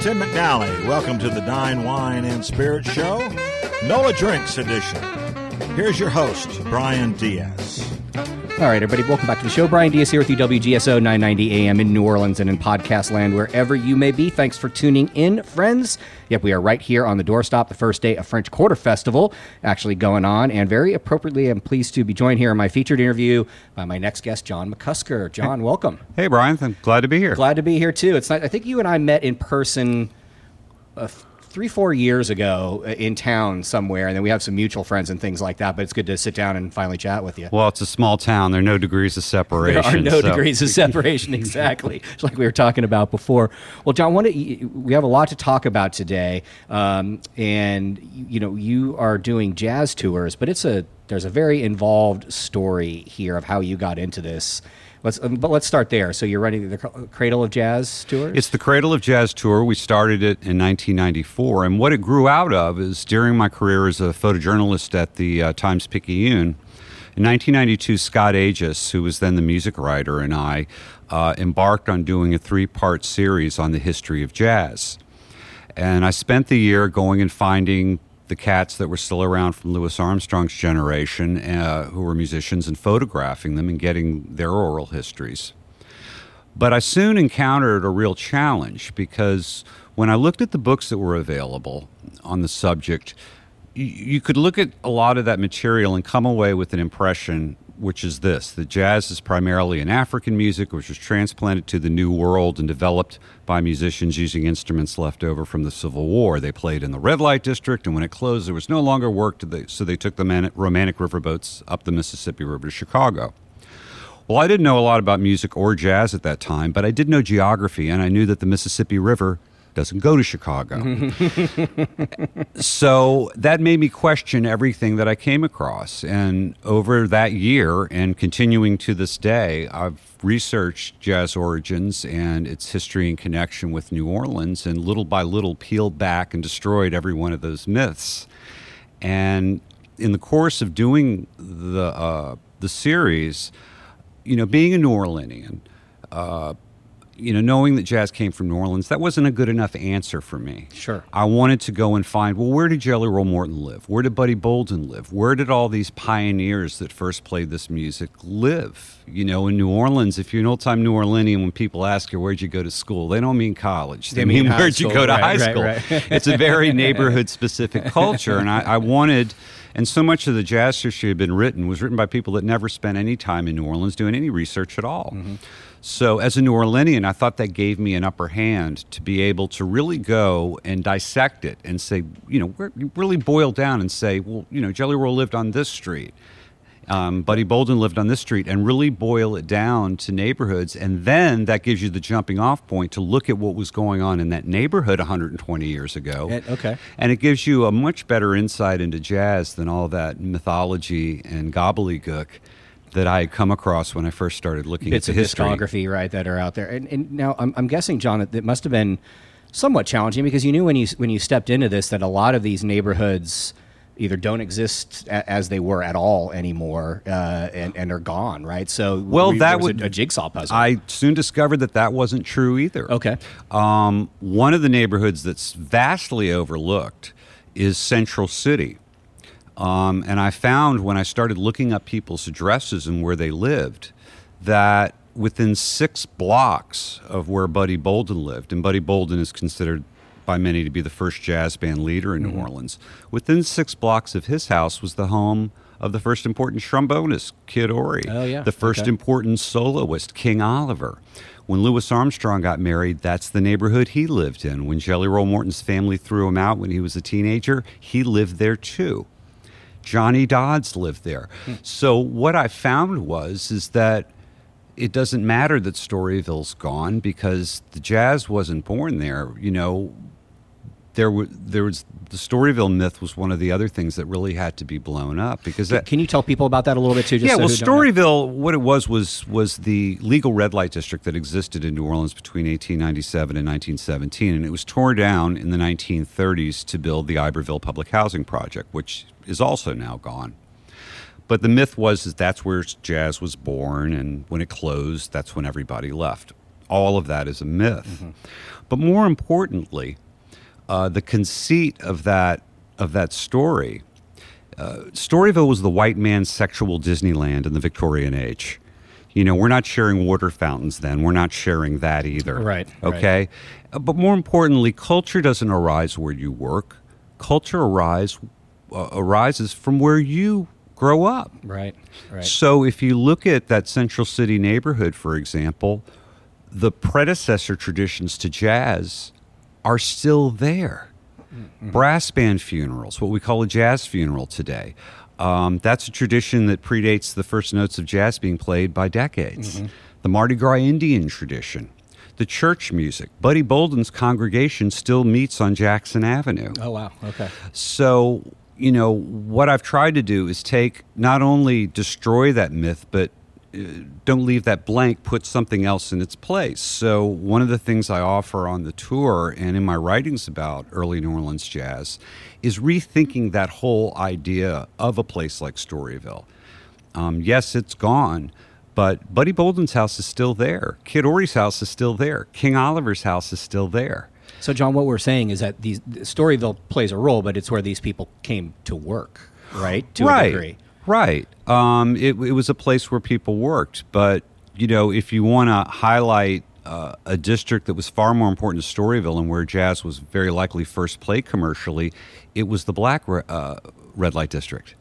Tim McNally. Welcome to the Dine, Wine, and Spirit Show, NOLA Drinks edition. Here's your host, Brian Diaz. All right, everybody, welcome back to the show. Brian Diaz here with you, W G S O nine ninety A M in New Orleans and in podcast land, wherever you may be. Thanks for tuning in, friends. Yep, we are right here on the doorstop, the first day of French Quarter Festival actually going on. And very appropriately, I'm pleased to be joined here in my featured interview by my next guest, John McCusker. John, welcome. Hey, Brian. I'm glad to be here. Glad to be here, too. It's not, I think you and I met in person uh, three, four years ago in town somewhere, and then we have some mutual friends and things like that, but it's good to sit down and finally chat with you. Well, it's a small town. There are no degrees of separation. There are no so. degrees of separation, exactly, just like we were talking about before. Well, John, one, we have a lot to talk about today, um, and you know, you are doing jazz tours, but it's a there's a very involved story here of how you got into this. Let's, um, but let's start there. So you're running the Cradle of Jazz tour? It's the Cradle of Jazz tour. We started it in nineteen ninety-four, and what it grew out of is during my career as a photojournalist at the uh, Times-Picayune, in nineteen ninety-two, Scott Aegis, who was then the music writer, and I uh, embarked on doing a three-part series on the history of jazz. And I spent the year going and finding the cats that were still around from Louis Armstrong's generation, uh, who were musicians, and photographing them and getting their oral histories. But I soon encountered a real challenge, because when I looked at the books that were available on the subject, you, you could look at a lot of that material and come away with an impression, which is this: that jazz is primarily an African music which was transplanted to the New World and developed by musicians using instruments left over from the Civil War. They played in the red light district, and when it closed, there was no longer work, to the, so they took the man- romantic riverboats up the Mississippi River to Chicago. Well, I didn't know a lot about music or jazz at that time, but I did know geography, and I knew that the Mississippi River doesn't go to Chicago. So that made me question everything that I came across. And over that year, and continuing to this day, I've researched jazz origins and its history and connection with New Orleans, and little by little peeled back and destroyed every one of those myths. And in the course of doing the uh, the series, you know, being a New Orleanian, uh, you know, knowing that jazz came from New Orleans, that wasn't a good enough answer for me. Sure. I wanted to go and find, well, where did Jelly Roll Morton live? Where did Buddy Bolden live? Where did all these pioneers that first played this music live? You know, in New Orleans, if you're an old-time New Orleanian, when people ask you, where'd you go to school? They don't mean college. They, they mean, mean where'd you go to right, high right, school? Right. It's a very neighborhood-specific culture, and I, I wanted... And so much of the jazz history had been written was written by people that never spent any time in New Orleans doing any research at all. Mm-hmm. So as a New Orleanian, I thought that gave me an upper hand to be able to really go and dissect it and say, you know, really boil down and say, well, you know, Jelly Roll lived on this street. Um, Buddy Bolden lived on this street, and really boil it down to neighborhoods. And then that gives you the jumping off point to look at what was going on in that neighborhood one hundred twenty years ago. And, okay. And it gives you a much better insight into jazz than all that mythology and gobbledygook that I had come across when I first started looking Bits at the of history. discography, right, that are out there. And, and now I'm, I'm guessing, John, that it must have been somewhat challenging, because you knew when you when you stepped into this that a lot of these neighborhoods either don't exist a, as they were at all anymore, uh, and, and are gone, right? So well, we, that was would a, a jigsaw puzzle. I soon discovered that that wasn't true either. Okay. Um, one of the neighborhoods that's vastly overlooked is Central City. Um, and I found when I started looking up people's addresses and where they lived, that within six blocks of where Buddy Bolden lived, and Buddy Bolden is considered by many to be the first jazz band leader in mm-hmm. New Orleans, within six blocks of his house was the home of the first important trombonist, Kid Ory. Oh, yeah. The first okay. important soloist, King Oliver. When Louis Armstrong got married, that's the neighborhood he lived in. When Jelly Roll Morton's family threw him out when he was a teenager, he lived there too. Johnny Dodds lived there. Hmm. So what I found was is that it doesn't matter that Storyville's gone, because the jazz wasn't born there. You know, there were there was the Storyville myth was one of the other things that really had to be blown up, because can, that, can you tell people about that a little bit too? Just yeah, so well, who don't know? Storyville, what it was was was the legal red light district that existed in New Orleans between eighteen ninety-seven and nineteen seventeen, and it was torn down in the nineteen thirties to build the Iberville Public Housing Project, which is also now gone. But the myth was that that's where jazz was born, and when it closed, that's when everybody left. all of that is a myth. Mm-hmm. But more importantly, uh, the conceit of that of that story, uh, Storyville was the white man's sexual Disneyland in the Victorian age. You know, we're not sharing water fountains then. We're not sharing that either. Right. Okay? Uh, But more importantly, culture doesn't arise where you work. Culture arise, uh, arises from where you grow up. Right, right. So if you look at that Central City neighborhood, for example, the predecessor traditions to jazz are still there. Mm-hmm. Brass band funerals, what we call a jazz funeral today. Um, that's a tradition that predates the first notes of jazz being played by decades. Mm-hmm. The Mardi Gras Indian tradition, the church music. Buddy Bolden's congregation still meets on Jackson Avenue. Oh, wow. Okay. So, you know, what I've tried to do is take, not only destroy that myth, but uh, don't leave that blank, put something else in its place. So one of the things I offer on the tour and in my writings about early New Orleans jazz is rethinking that whole idea of a place like Storyville. Um, yes, it's gone, but Buddy Bolden's house is still there. Kid Ory's house is still there. King Oliver's house is still there. So, John, what we're saying is that these Storyville plays a role, but it's where these people came to work, right? To right, a degree. Right. Um, it, it was a place where people worked. But, you know, if you want to highlight uh, a district that was far more important to Storyville and where jazz was very likely first played commercially, it was the Black uh, Red Light District,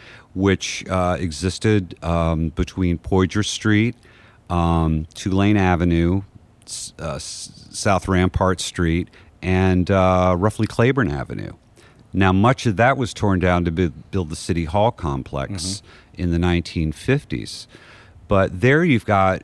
which uh, existed um, between Poydras Street, um, Tulane Avenue, uh, South Rampart Street, and uh, roughly Claiborne Avenue. Now, much of that was torn down to bu- build the City Hall complex mm-hmm. in the nineteen fifties. But there you've got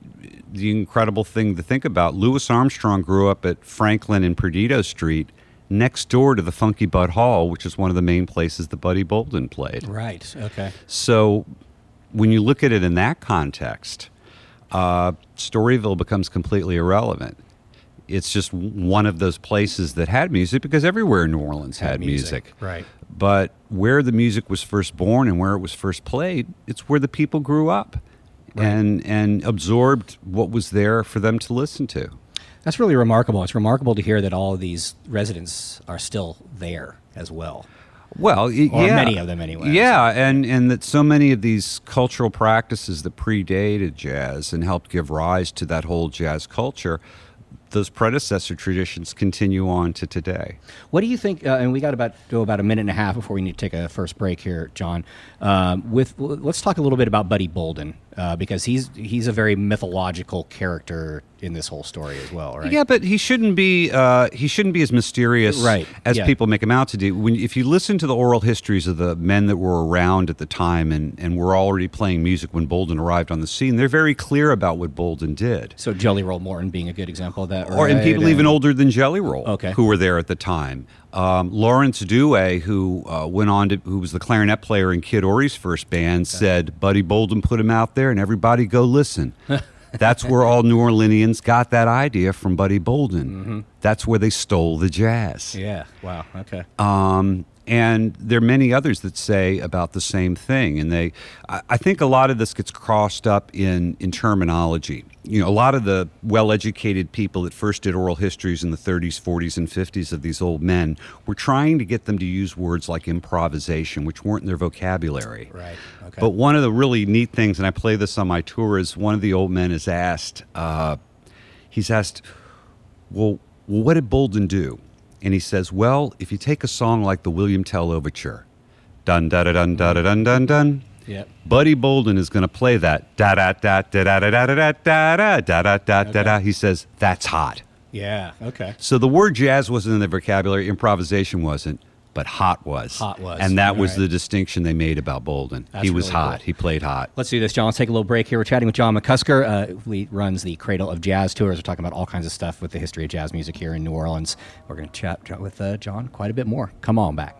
the incredible thing to think about. Louis Armstrong grew up at Franklin and Perdido Street, next door to the Funky Bud Hall, which is one of the main places that Buddy Bolden played. Right, okay. So when you look at it in that context, uh, Storyville becomes completely irrelevant. It's just one of those places that had music because everywhere in New Orleans had, had music. music. Right. But where the music was first born and where it was first played, it's where the people grew up right. and and absorbed what was there for them to listen to. That's really remarkable. It's remarkable to hear that all of these residents are still there as well. Well, or yeah. many of them anyway. Yeah, and, and that so many of these cultural practices that predated jazz and helped give rise to that whole jazz culture, those predecessor traditions continue on to today. What do you think, uh, and we got about go about a minute and a half before we need to take a first break here, John. Um, with let's talk a little bit about Buddy Bolden, uh, because he's he's a very mythological character in this whole story as well, right? Yeah, but he shouldn't be uh, he shouldn't be as mysterious right. as yeah. people make him out to be. When if you listen to the oral histories of the men that were around at the time and, and were already playing music when Bolden arrived on the scene, they're very clear about what Bolden did. So Jelly Roll Morton being a good example of that, or right? and people and, even older than Jelly Roll, okay. who were there at the time. Um, Lawrence Dewey, who uh, went on to, who was the clarinet player in Kid Ory's first band, okay. said Buddy Bolden put him out there, and everybody go listen. That's where all New Orleanians got that idea from Buddy Bolden. Mm-hmm. That's where they stole the jazz. Yeah. Wow. Okay. Um, and there are many others that say about the same thing. And they, I, I think a lot of this gets crossed up in, in terminology. You know, a lot of the well-educated people that first did oral histories in the thirties, forties, and fifties of these old men were trying to get them to use words like improvisation, which weren't in their vocabulary. Right. Okay. But one of the really neat things, and I play this on my tour, is one of the old men is asked, uh, he's asked, well, well, what did Bolden do? And he says, well, if you take a song like the William Tell Overture, dun da da dun da da dun dun dun, yep. Buddy Bolden is going to play that da da da da da da da da da da da da da da da. He says that's hot. Yeah. Okay. So the word jazz wasn't in the vocabulary, improvisation wasn't, but hot was. Hot was. And that All was right. the distinction they made about Bolden. That's he was really hot. cool. He played hot. Let's do this, John. Let's take a little break here. We're chatting with John McCusker. Uh, he runs the Cradle of Jazz tours. We're talking about all kinds of stuff with the history of jazz music here in New Orleans. We're going to chat with uh, John quite a bit more. Come on back.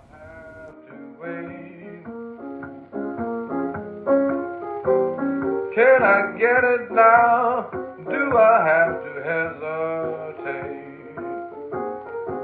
Can I get it now? Do I have to hesitate?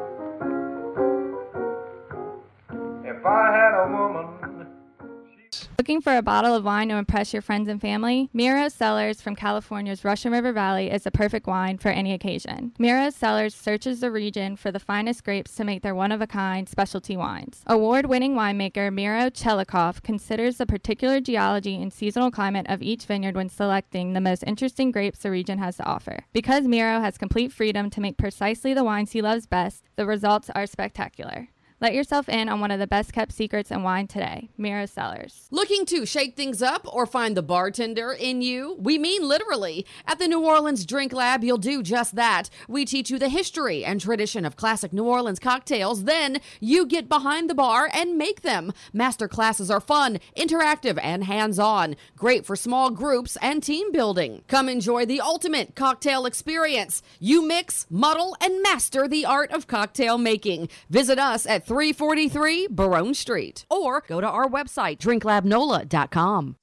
If I had a woman... Looking for a bottle of wine to impress your friends and family? Miro Cellars from California's Russian River Valley is the perfect wine for any occasion. Miro Cellars searches the region for the finest grapes to make their one-of-a-kind specialty wines. Award-winning winemaker Miro Chelikov considers the particular geology and seasonal climate of each vineyard when selecting the most interesting grapes the region has to offer. Because Miro has complete freedom to make precisely the wines he loves best, the results are spectacular. Let yourself in on one of the best-kept secrets in wine today, Miro Cellars. Looking to shake things up or find the bartender in you? We mean literally. At the New Orleans Drink Lab, you'll do just that. We teach you the history and tradition of classic New Orleans cocktails. Then you get behind the bar and make them. Master classes are fun, interactive, and hands-on. Great for small groups and team building. Come enjoy the ultimate cocktail experience. You mix, muddle, and master the art of cocktail making. Visit us at three forty-three Barone Street, or go to our website, drink lab nola dot com.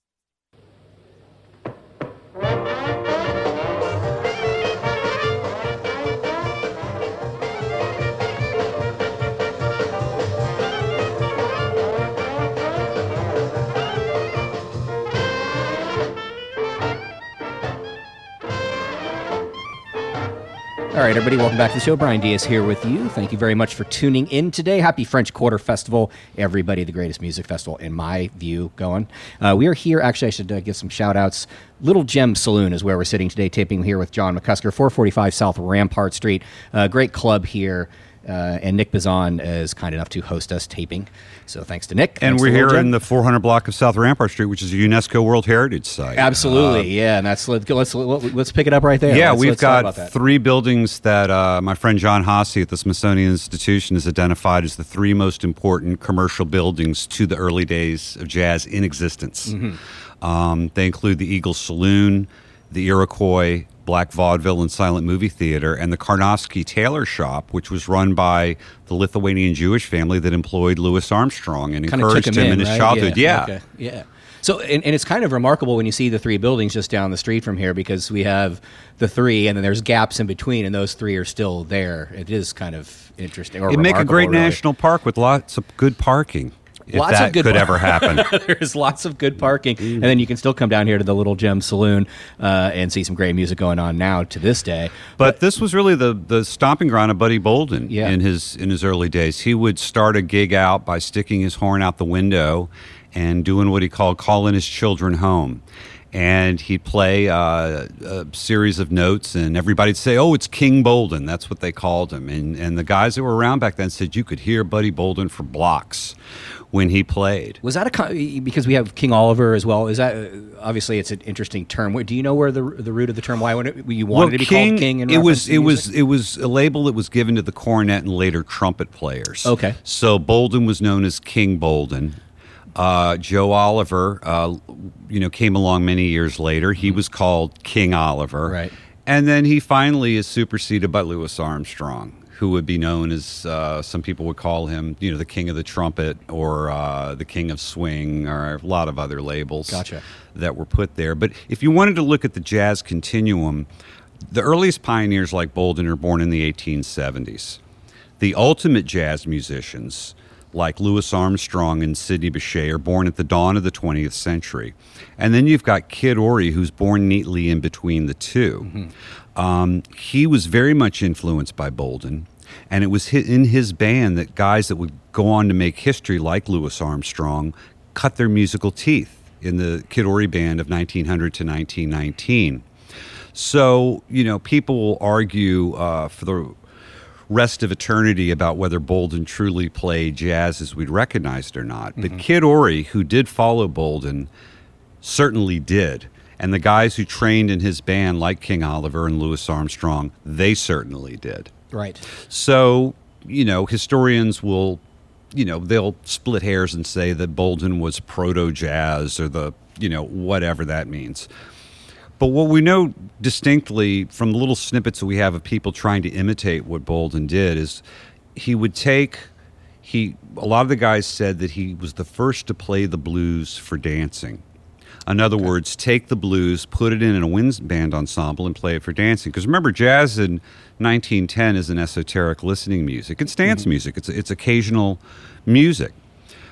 All right, everybody, welcome back to the show. Brian Diaz here with you. Thank you very much for tuning in today. Happy French Quarter Festival. Everybody, the greatest music festival, in my view, going. Uh, we are here. Actually, I should uh, give some shout-outs. Little Gem Saloon is where we're sitting today, taping here with John McCusker, four forty-five South Rampart Street. Uh, great club here. Uh, and Nick Bazan is kind enough to host us taping. So thanks to Nick. And Thanks we're to here Little Gem. in the four hundred block of South Rampart Street, which is a UNESCO World Heritage Site. Absolutely, Uh, yeah. And that's let's let's let's pick it up right there. Yeah, let's, we've let's talk about got that. three buildings that uh, my friend John Hasse at the Smithsonian Institution has identified as the three most important commercial buildings to the early days of jazz in existence. Mm-hmm. Um, they include the Eagle Saloon, the Iroquois, Black Vaudeville and Silent Movie Theater, and the Karnofsky Tailor Shop, which was run by the Lithuanian Jewish family that employed Louis Armstrong and Kinda encouraged took him him in, in, his right? childhood. Yeah, Yeah. okay. Yeah. So, and, and it's kind of remarkable when you see the three buildings just down the street from here, because we have the three, and then there's gaps in between, and those three are still there. It is kind of interesting. Or It'd make a remarkable, great really. national park with lots of good parking. If Lots that of good could par- ever happen. There's lots of good parking, and then you can still come down here to the Little Gem Saloon uh, and see some great music going on now to this day. But this was really the the stomping ground of Buddy Bolden Yeah. in his in his early days. He would start a gig out by sticking his horn out the window and doing what he called calling his children home. And he'd play uh, a series of notes, and everybody'd say, "Oh, it's King Bolden." That's what they called him. And and the guys that were around back then said you could hear Buddy Bolden for blocks when he played. Was that a con- because we have King Oliver as well? Is that uh, obviously it's an interesting term? Where- Do you know where the the root of the term? Why would it, you wanted Well, to be King, called King? In it was reference to it music? was it was a label that was given to the cornet and later trumpet players. Okay. So Bolden was known as King Bolden. Uh, Joe Oliver, uh, you know, came along many years later. He was called King Oliver. Right. And then he finally is superseded by Louis Armstrong, who would be known as, uh, some people would call him, you know, the King of the Trumpet or uh, the King of Swing, or a lot of other labels Gotcha. that were put there. But if you wanted to look at the jazz continuum, the earliest pioneers like Bolden are born in the eighteen seventies. The ultimate jazz musicians, like Louis Armstrong and Sidney Bechet, are born at the dawn of the twentieth century. And then you've got Kid Ory, who's born neatly in between the two. Mm-hmm. Um, he was very much influenced by Bolden, and it was hi- in his band that guys that would go on to make history, like Louis Armstrong, cut their musical teeth in the Kid Ory band of nineteen hundred to nineteen nineteen. So, you know, people will argue uh, for the rest of eternity about whether Bolden truly played jazz as we'd recognize it or not. Mm-hmm. But Kid Ory, who did follow Bolden, certainly did. And the guys who trained in his band, like King Oliver and Louis Armstrong, they certainly did. Right. So, you know, historians will, you know, they'll split hairs and say that Bolden was proto-jazz or the, you know, whatever that means. But what we know distinctly from the little snippets that we have of people trying to imitate what Bolden did is he would take, he a lot of the guys said that he was the first to play the blues for dancing. In other okay. words, take the blues, put it in a wind band ensemble, and play it for dancing. Because remember, jazz in nineteen ten is an esoteric listening music. It's dance mm-hmm. music. It's it's occasional music.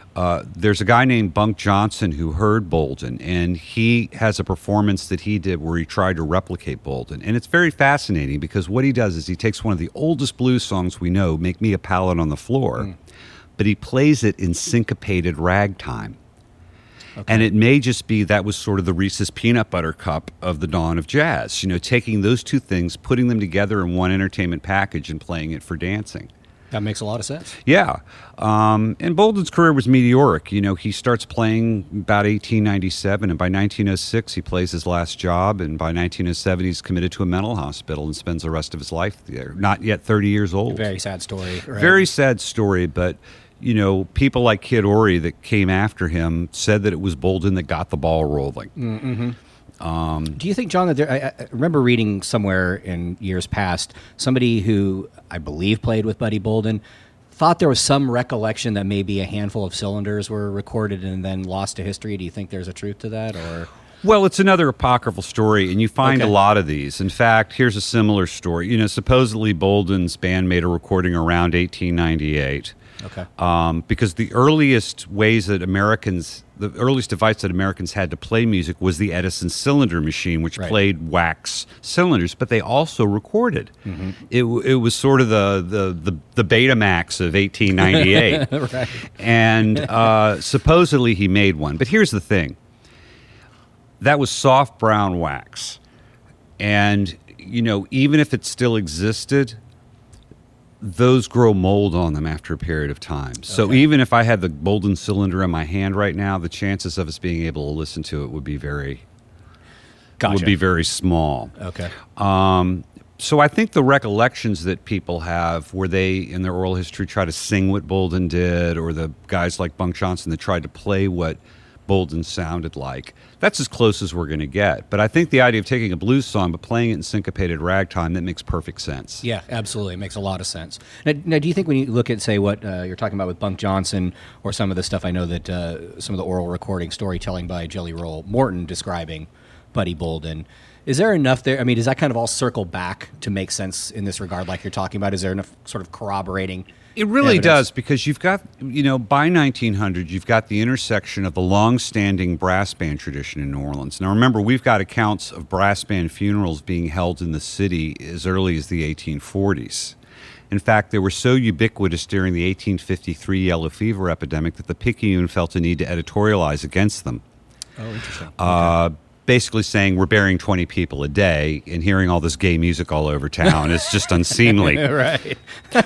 Uh, there's a guy named Bunk Johnson who heard Bolden, and he has a performance that he did where he tried to replicate Bolden. And it's very fascinating because what he does is he takes one of the oldest blues songs we know, Make Me a Pallet on the Floor, mm. but he plays it in syncopated ragtime. Okay. And it may just be that was sort of the Reese's Peanut Butter Cup of the dawn of jazz, you know, taking those two things, putting them together in one entertainment package and playing it for dancing. That makes a lot of sense. Yeah. Um, and Bolden's career was meteoric. You know, he starts playing about eighteen ninety-seven, and by nineteen oh six, he plays his last job, and by nineteen oh seven, he's committed to a mental hospital and spends the rest of his life there. Not yet thirty years old. Very sad story. Right? Very sad story, but, you know, people like Kid Ory that came after him said that it was Bolden that got the ball rolling. Mm-hmm. Um, Do you think, John, that there, I, I remember reading somewhere in years past, somebody who I believe played with Buddy Bolden thought there was some recollection that maybe a handful of cylinders were recorded and then lost to history. Do you think there's a truth to that? Or Well, it's another apocryphal story, and you find Okay. a lot of these. In fact, here's a similar story. You know, supposedly Bolden's band made a recording around eighteen ninety-eight. Okay. Um, because the earliest ways that Americans, the earliest device that Americans had to play music was the Edison cylinder machine, which Right. played wax cylinders, but they also recorded. Mhm. It, w- it was sort of the, the, the, the Betamax of eighteen ninety-eight. Right. And uh, supposedly he made one. But here's the thing. That was soft brown wax. And, you know, even if it still existed, those grow mold on them after a period of time. So Okay. even if I had the Bolden cylinder in my hand right now, the chances of us being able to listen to it would be very Gotcha. would be very small. Okay. Um, so I think the recollections that people have where they, in their oral history, try to sing what Bolden did, or the guys like Bunk Johnson that tried to play what Bolden sounded like, that's as close as we're going to get. But I think the idea of taking a blues song but playing it in syncopated ragtime, that makes perfect sense. Yeah, absolutely. It makes a lot of sense. Now, now do you think when you look at, say, what uh, you're talking about with Bunk Johnson or some of the stuff, I know that uh, some of the oral recording storytelling by Jelly Roll Morton describing Buddy Bolden, is there enough there? I mean, does that kind of all circle back to make sense in this regard like you're talking about? Is there enough sort of corroborating? It really evidence? does, because you've got, you know, by nineteen hundred, you've got the intersection of the long-standing brass band tradition in New Orleans. Now, remember, we've got accounts of brass band funerals being held in the city as early as the eighteen forties. In fact, they were so ubiquitous during the eighteen fifty-three yellow fever epidemic that the Picayune felt a need to editorialize against them. Oh, interesting. Uh, basically saying we're burying twenty people a day, and hearing all this gay music all over town is just unseemly. Right.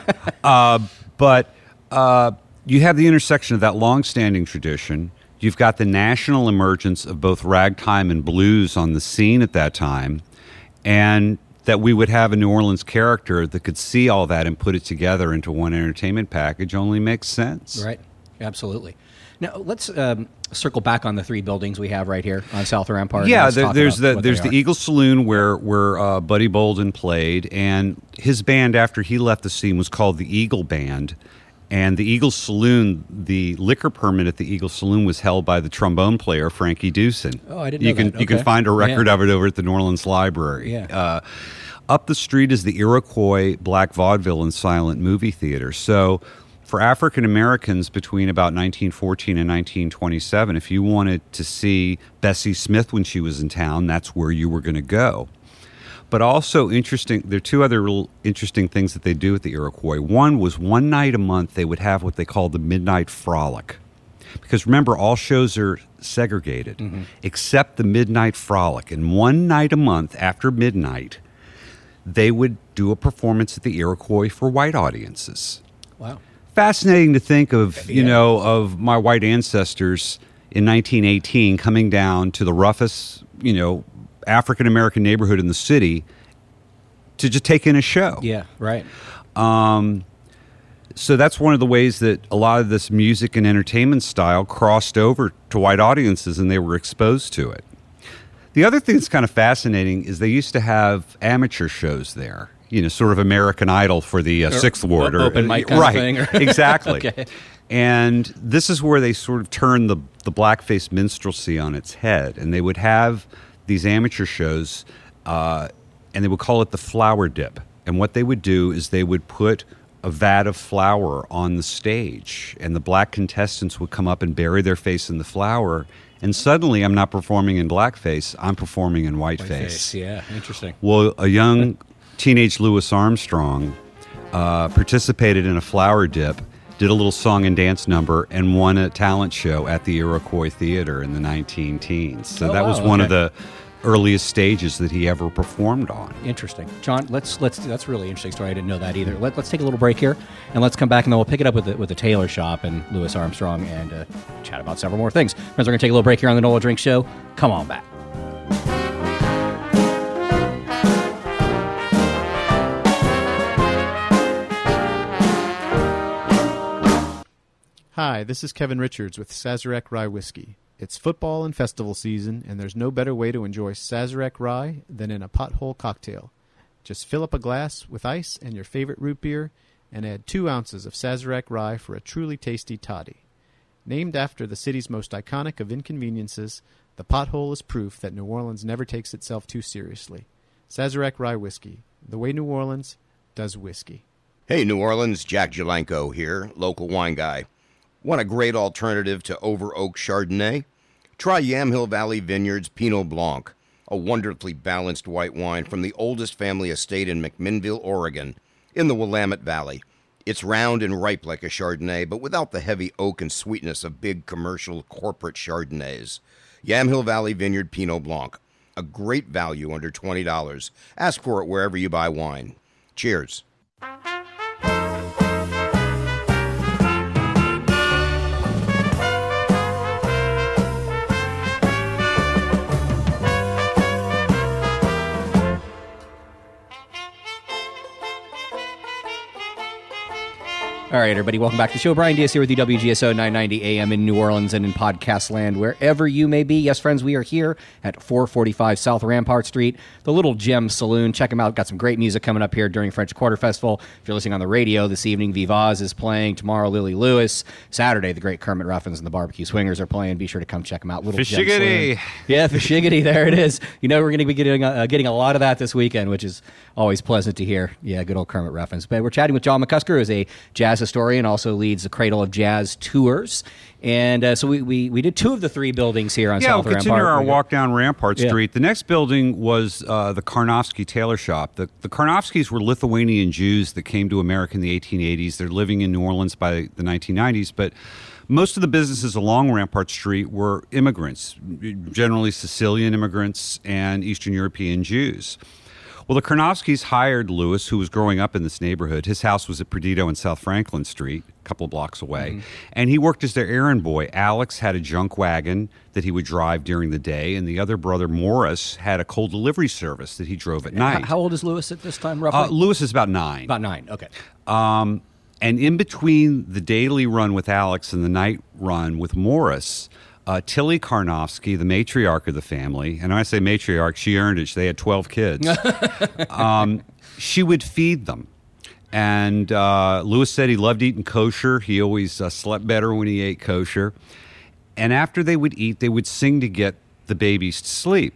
uh, but uh, you have the intersection of that long-standing tradition. You've got the national emergence of both ragtime and blues on the scene at that time, and that we would have a New Orleans character that could see all that and put it together into one entertainment package only makes sense. Right. Absolutely. Now, let's um, circle back on the three buildings we have right here on South Rampart. Yeah, Let's there, talk there's about the what there's they the are. Eagle Saloon where where uh, Buddy Bolden played, and his band after he left the scene was called the Eagle Band. And the Eagle Saloon, the liquor permit at the Eagle Saloon was held by the trombone player Frankie Dewson. Oh, I didn't you know can that. you can Okay. find a record Yeah. of it over at the New Orleans Library. Yeah. Uh, up the street is the Iroquois Black Vaudeville and Silent Movie Theater. So for African Americans between about nineteen fourteen and nineteen twenty-seven, if you wanted to see Bessie Smith when she was in town, that's where you were going to go. But also interesting, there are two other real interesting things that they do at the Iroquois. One was one night a month they would have what they call the Midnight Frolic. Because remember, all shows are segregated, Mm-hmm. except the Midnight Frolic. And one night a month after midnight, they would do a performance at the Iroquois for white audiences. Wow. Fascinating to think of, you Yeah. know, of my white ancestors in nineteen eighteen coming down to the roughest, you know, African-American neighborhood in the city to just take in a show. Yeah, right. Um, so that's one of the ways that a lot of this music and entertainment style crossed over to white audiences and they were exposed to it. The other thing that's kind of fascinating is they used to have amateur shows there, you know, sort of American Idol for the uh, Or Sixth Ward. o- open mic kind of right, thing, or- exactly. Okay. And this is where they sort of turned the, the blackface minstrelsy on its head. And they would have these amateur shows, uh, and they would call it the flower dip. And what they would do is they would put a vat of flour on the stage, and the black contestants would come up and bury their face in the flour, and suddenly I'm not performing in blackface, I'm performing in whiteface. Whiteface, yeah, interesting. Well, a young teenage Louis Armstrong uh, participated in a flour dip, did a little song and dance number, and won a talent show at the Iroquois Theater in the nineteen teens. So Oh, that was wow, one okay. of the earliest stages that he ever performed on. Interesting, John. Let's let's that's a really interesting story. I didn't know that either. Let, let's take a little break here, and let's come back, and then we'll pick it up with the, with the tailor shop and Louis Armstrong, and uh, chat about several more things. Friends, we're gonna take a little break here on the Nola Drink Show. Come on back. Hi, this is Kevin Richards with Sazerac Rye Whiskey. It's football and festival season, and there's no better way to enjoy Sazerac Rye than in a pothole cocktail. Just fill up a glass with ice and your favorite root beer, and add two ounces of Sazerac Rye for a truly tasty toddy. Named after the city's most iconic of inconveniences, the pothole is proof that New Orleans never takes itself too seriously. Sazerac Rye Whiskey, the way New Orleans does whiskey. Hey, New Orleans, Jack Jalenko here, local wine guy. Want a great alternative to Over Oak Chardonnay? Try Yamhill Valley Vineyards Pinot Blanc, a wonderfully balanced white wine from the oldest family estate in McMinnville, Oregon, in the Willamette Valley. It's round and ripe like a Chardonnay, but without the heavy oak and sweetness of big commercial corporate Chardonnays. Yamhill Valley Vineyard Pinot Blanc, a great value under twenty dollars. Ask for it wherever you buy wine. Cheers. All right, everybody, welcome back to the show. Brian Diaz here with you, W G S O nine ninety A M in New Orleans and in podcast land, wherever you may be. Yes, friends, we are here at four forty-five South Rampart Street, the Little Gem Saloon. Check them out. Got some great music coming up here during French Quarter Festival. If you're listening on the radio this evening, Vivaz is playing. Tomorrow, Lily Lewis. Saturday, the great Kermit Ruffins and the Barbecue Swingers are playing. Be sure to come check them out. Little Gem Fishiggity. Saloon. Yeah, Fishiggity. There it is. You know, we're going to be getting, uh, getting a lot of that this weekend, which is always pleasant to hear. Yeah, good old Kermit Ruffins. But we're chatting with John McCusker, who is a jazz historian, also leads the Cradle of Jazz tours. And uh, so we, we we did two of the three buildings here on Yeah, South we'll continue Rampart. our walk down Rampart Yeah. Street. The next building was uh, the Karnofsky Tailor Shop. The, the Karnofskys were Lithuanian Jews that came to America in the eighteen eighties. They're living in New Orleans by the nineteen nineties, but most of the businesses along Rampart Street were immigrants, generally Sicilian immigrants and Eastern European Jews. Well, the Karnofskys hired Louis, who was growing up in this neighborhood. His house was at Perdido and South Franklin Street, a couple of blocks away. Mm-hmm. And he worked as their errand boy. Alex had a junk wagon that he would drive during the day, and the other brother, Morris, had a coal delivery service that he drove at night. How, how old is Louis at this time, roughly? Uh, Louis is about nine. About nine, okay. Um, and in between the daily run with Alex and the night run with Morris, uh, Tilly Karnofsky, the matriarch of the family, and when I say matriarch, she earned it. They had twelve kids. um, she would feed them. And uh, Louis said he loved eating kosher. He always uh, slept better when he ate kosher. And after they would eat, they would sing to get the babies to sleep.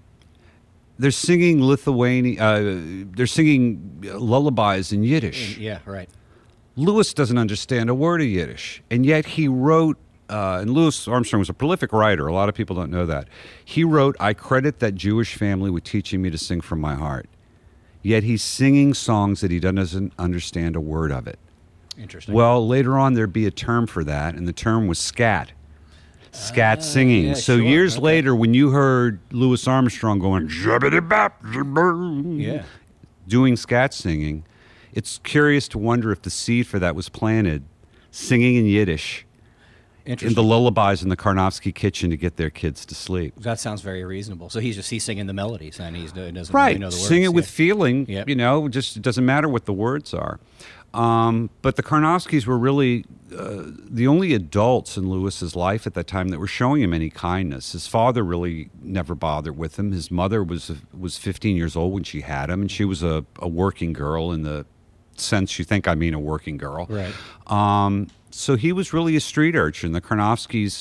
They're singing Lithuanian, uh, they're singing lullabies in Yiddish. Yeah, right. Louis doesn't understand a word of Yiddish, and yet he wrote, uh, and Louis Armstrong was a prolific writer. A lot of people don't know that. He wrote, "I credit that Jewish family with teaching me to sing from my heart." Yet he's singing songs that he doesn't understand a word of it. Interesting. Well, later on there'd be a term for that, and the term was scat. Scat singing. yeah, so sure, years okay. later, when you heard Louis Armstrong going, "Jabbity-bap, Yeah. doing scat singing, it's curious to wonder if the seed for that was planted singing in Yiddish in Interesting. the lullabies in the Karnofsky kitchen to get their kids to sleep. That sounds very reasonable. So he's just he's singing the melodies, and he's he doesn't Right. really know the words. Sing it with yeah. feeling. Yep. You know, just it doesn't matter what the words are. Um, but the Karnofskys were really uh, the only adults in Louis's life at that time that were showing him any kindness. His father really never bothered with him. His mother was was fifteen years old when she had him, and she was a, a working girl in the sense you think I mean a working girl. Right. Um, so he was really a street urchin. The Karnofskys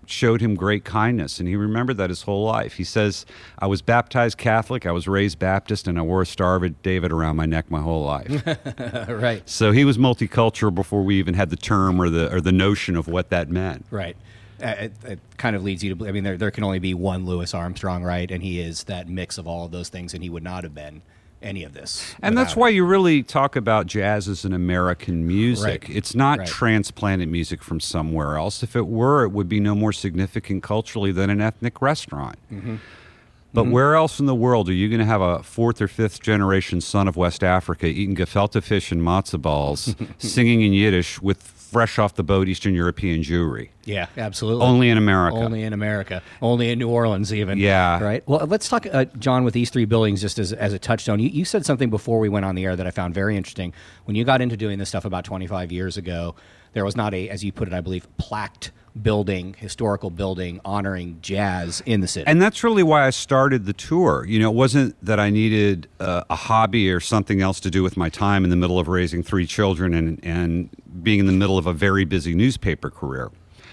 showed him great kindness, and he remembered that his whole life. He says, I was baptized Catholic, I was raised Baptist, and I wore a Star of David around my neck my whole life. Right. So he was multicultural before we even had the term or the or the notion of what that meant. Right. Uh, it, it kind of leads you to, I mean, there, there can only be one Louis Armstrong, right? And he is that mix of all of those things, and he would not have been any of this. And that's why you really talk about jazz as an American music. Right. It's not Right. transplanted music from somewhere else. If it were, it would be no more significant culturally than an ethnic restaurant. Mm-hmm. But Mhm. where else in the world are you going to have a fourth or fifth generation son of West Africa eating gefilte fish and matzo balls, singing in Yiddish with fresh off the boat Eastern European Jewry? Yeah, absolutely. Only in America. Only in America. Only in New Orleans, even. Yeah. Right. Well, let's talk, uh, John, with these three buildings, just as, as a touchstone. You, you said something before we went on the air that I found very interesting. When you got into doing this stuff about twenty-five years ago, there was not a, as you put it, I believe, plaqued building, historical building honoring jazz in the city. And that's really why I started the tour. You know, it wasn't that I needed uh, a hobby or something else to do with my time in the middle of raising three children and, and being in the middle of a very busy newspaper career.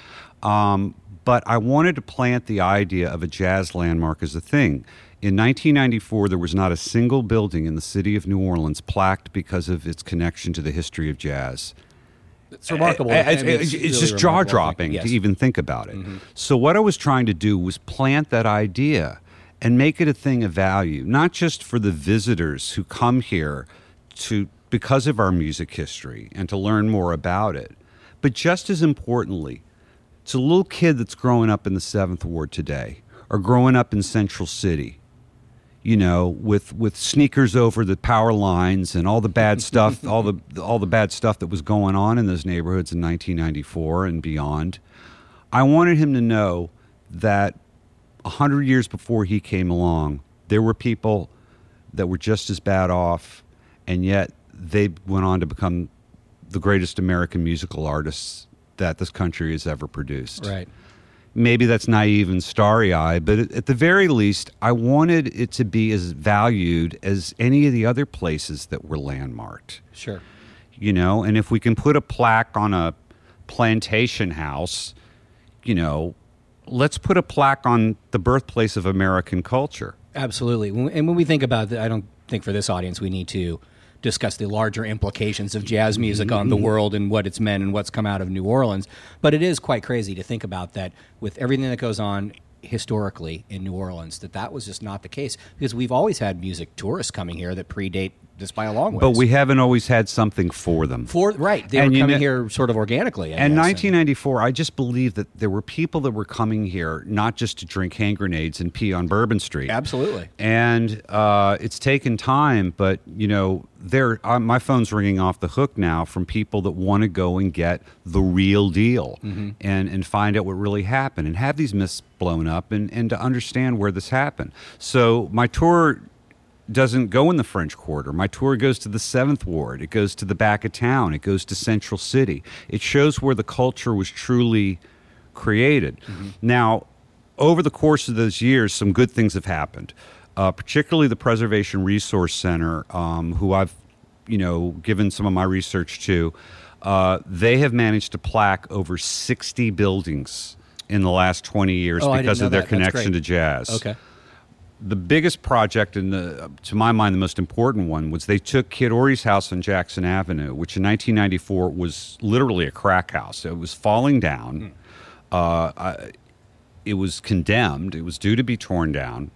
Um, but I wanted to plant the idea of a jazz landmark as a thing. In nineteen ninety-four, there was not a single building in the city of New Orleans plaqued because of its connection to the history of jazz. It's remarkable. I- I- I mean, it's it's it's really just remarkable, jaw-dropping yes. to even think about it. Mhm. So what I was trying to do was plant that idea and make it a thing of value, not just for the visitors who come here to because of our music history and to learn more about it, but just as importantly, to a little kid that's growing up in the Seventh Ward today or growing up in Central City, you know, with with sneakers over the power lines and all the bad stuff, all the all the bad stuff that was going on in those neighborhoods in nineteen ninety-four and beyond. I wanted him to know that a hundred years before he came along, there were people that were just as bad off, and yet they went on to become the greatest American musical artists that this country has ever produced. Right. Maybe that's naive and starry-eyed, but at at the very least, I wanted it to be as valued as any of the other places that were landmarked. Sure. You know, and if we can put a plaque on a plantation house, you know, let's put a plaque on the birthplace of American culture. Absolutely. When- And when we think about it, I don't think for this audience we need to discuss the larger implications of jazz music on the world and what it's meant and what's come out of New Orleans. But it is quite crazy to think about that with everything that goes on historically in New Orleans, that that was just not the case, because we've always had music tourists coming here that predate this by a long way. But we haven't always had something for them. For right, they And were you coming know- here sort of organically. I And guess. nineteen ninety-four, I just believe that there were people that were coming here not just to drink hand grenades and pee on Bourbon Street. Absolutely. And uh, it's taken time, but you know, there uh, my phone's ringing off the hook now from people that want to go and get the real deal Mhm. and and find out what really happened and have these myths blown up and and to understand where this happened. So my tour doesn't go in the French Quarter. My tour goes to the Seventh Ward. It goes to the back of town. It goes to Central City. It shows where the culture was truly created. Now, over the course of those years, some good things have happened. Uh, particularly the Preservation Resource Center, um, who I've, you know, given some of my research to. Uh, they have managed to plaque over sixty buildings in the last twenty years Oh, I didn't because know of their that. That's connection great. to jazz. Okay. The biggest project, and the, to my mind, the most important one, was they took Kid Ory's house on Jackson Avenue, which in nineteen ninety-four was literally a crack house. It was falling down. Uh, I, it was condemned. It was due to be torn down.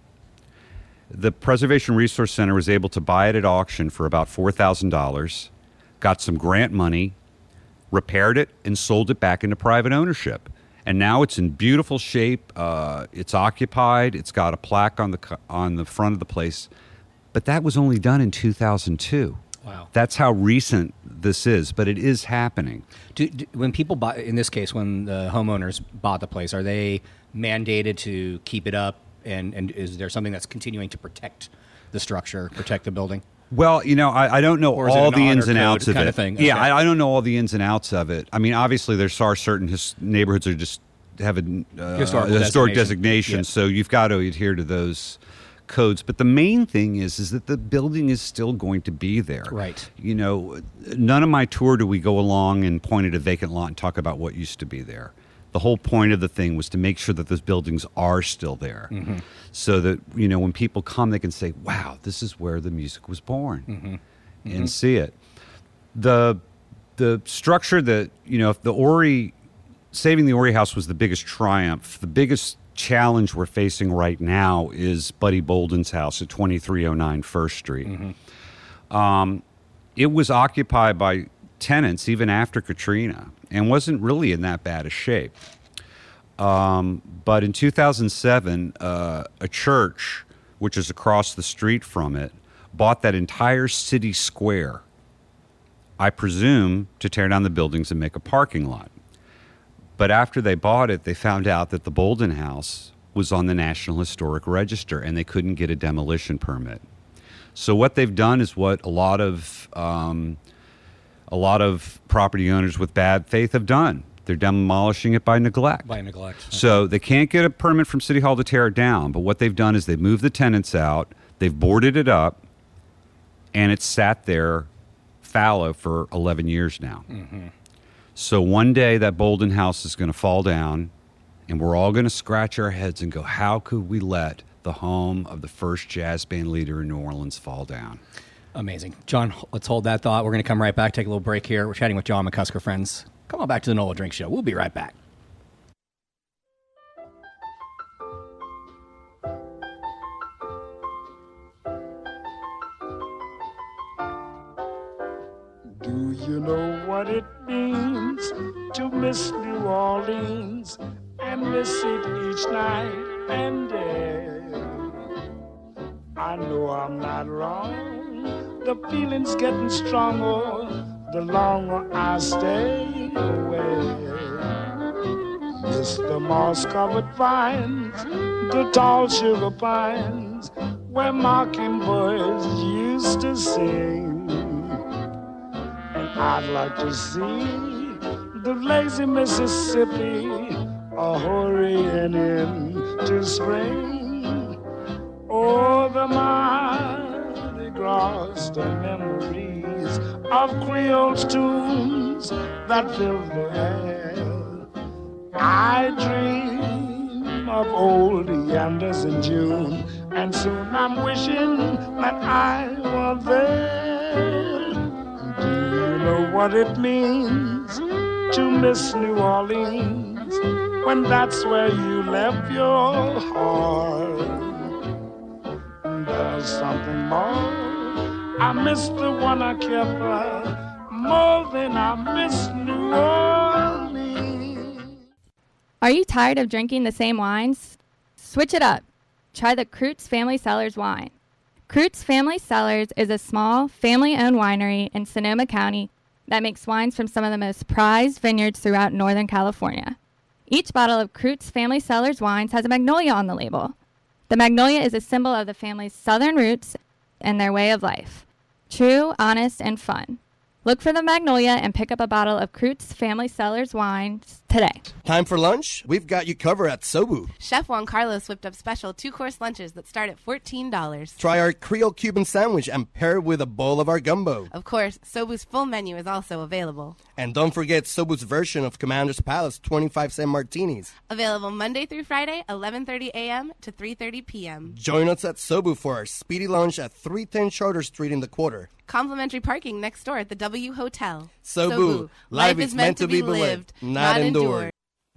The Preservation Resource Center was able to buy it at auction for about four thousand dollars, got some grant money, repaired it, and sold it back into private ownership. And now it's in beautiful shape. Uh, it's occupied. It's got a plaque on the co- on the front of the place. But that was only done in two thousand two. Wow. That's how recent this is, but it is happening. Do, do, when people buy, in this case, when the homeowners bought the place, are they mandated to keep it up? And, and is there something that's continuing to protect the structure, protect the building? Well, you know, I, I don't know Or is it all an the honor ins and code outs of kind it. of thing? Yeah, Okay. I, I don't know all the ins and outs of it. I mean, obviously, there are certain his, neighborhoods that just have a uh, Historical historic designation. designation, Yeah. so you've got to adhere to those codes. But the main thing is, is that the building is still going to be there. Right. You know, none of my tour do we go along and point at a vacant lot and talk about what used to be there. The whole point of the thing was to make sure that those buildings are still there, Mm-hmm. so that, you know, when people come, they can say, "Wow, this is where the music was born," Mm-hmm. and Mhm. see it. The the structure that, you know, if the Horry, saving the Horry House was the biggest triumph, the biggest challenge we're facing right now is Buddy Bolden's house at twenty-three oh nine First Street. Mm-hmm. Um, it was occupied by tenants even after Katrina and wasn't really in that bad a shape. Um, but in two thousand seven, uh, a church, which is across the street from it, bought that entire city square, I presume, to tear down the buildings and make a parking lot. But after they bought it, they found out that the Bolden House was on the National Historic Register and they couldn't get a demolition permit. So what they've done is what a lot of um, a lot of property owners with bad faith have done. They're demolishing it by neglect. By neglect. So they can't get a permit from City Hall to tear it down. But what they've done is they've moved the tenants out, they've boarded it up, and it's sat there fallow for eleven years now. Mm-hmm. So one day that Bolden House is going to fall down, and we're all going to scratch our heads and go, how could we let the home of the first jazz band leader in New Orleans fall down? Amazing. John, let's hold that thought. We're going to come right back, take a little break here. We're chatting with John McCusker, friends. Come on back to the Nola Drink Show. We'll be right back. Do you know what it means to miss New Orleans and miss it each night and day? I know I'm not wrong. The feeling's getting stronger the longer I stay away. Miss the moss-covered vines, the tall sugar pines, where mockingbirds used to sing. I'd like to see the lazy Mississippi a hurrying into spring. Oh, the Mardi Gras, the memories of Creole's tunes that fill the air. I dream of old Yanders in June, and soon I'm wishing that I were there. Do you know what it means to miss New Orleans when that's where you left your heart? There's something more. I miss the one I kept her more than I miss New Orleans. Are you tired of drinking the same wines? Switch it up. Try the Kreutz Family Cellars wine. Kreutz Family Cellars is a small, family-owned winery in Sonoma County that makes wines from some of the most prized vineyards throughout Northern California. Each bottle of Kreutz Family Cellars wines has a magnolia on the label. The magnolia is a symbol of the family's southern roots and their way of life. True, honest, and fun. Look for the magnolia and pick up a bottle of Kreutz Family Cellars wines today. Time for lunch? We've got you covered at Sobu. Chef Juan Carlos whipped up special two-course lunches that start at fourteen dollars. Try our Creole Cuban sandwich and pair it with a bowl of our gumbo. Of course, Sobu's full menu is also available. And don't forget Sobu's version of Commander's Palace twenty-five cent martinis. Available Monday through Friday, eleven thirty a.m. to three thirty p.m. Join us at Sobu for our speedy lunch at three ten Charter Street in the Quarter. Complimentary parking next door at the W Hotel. Sobu, Sobu. Life, life is meant to be lived, not, not endured.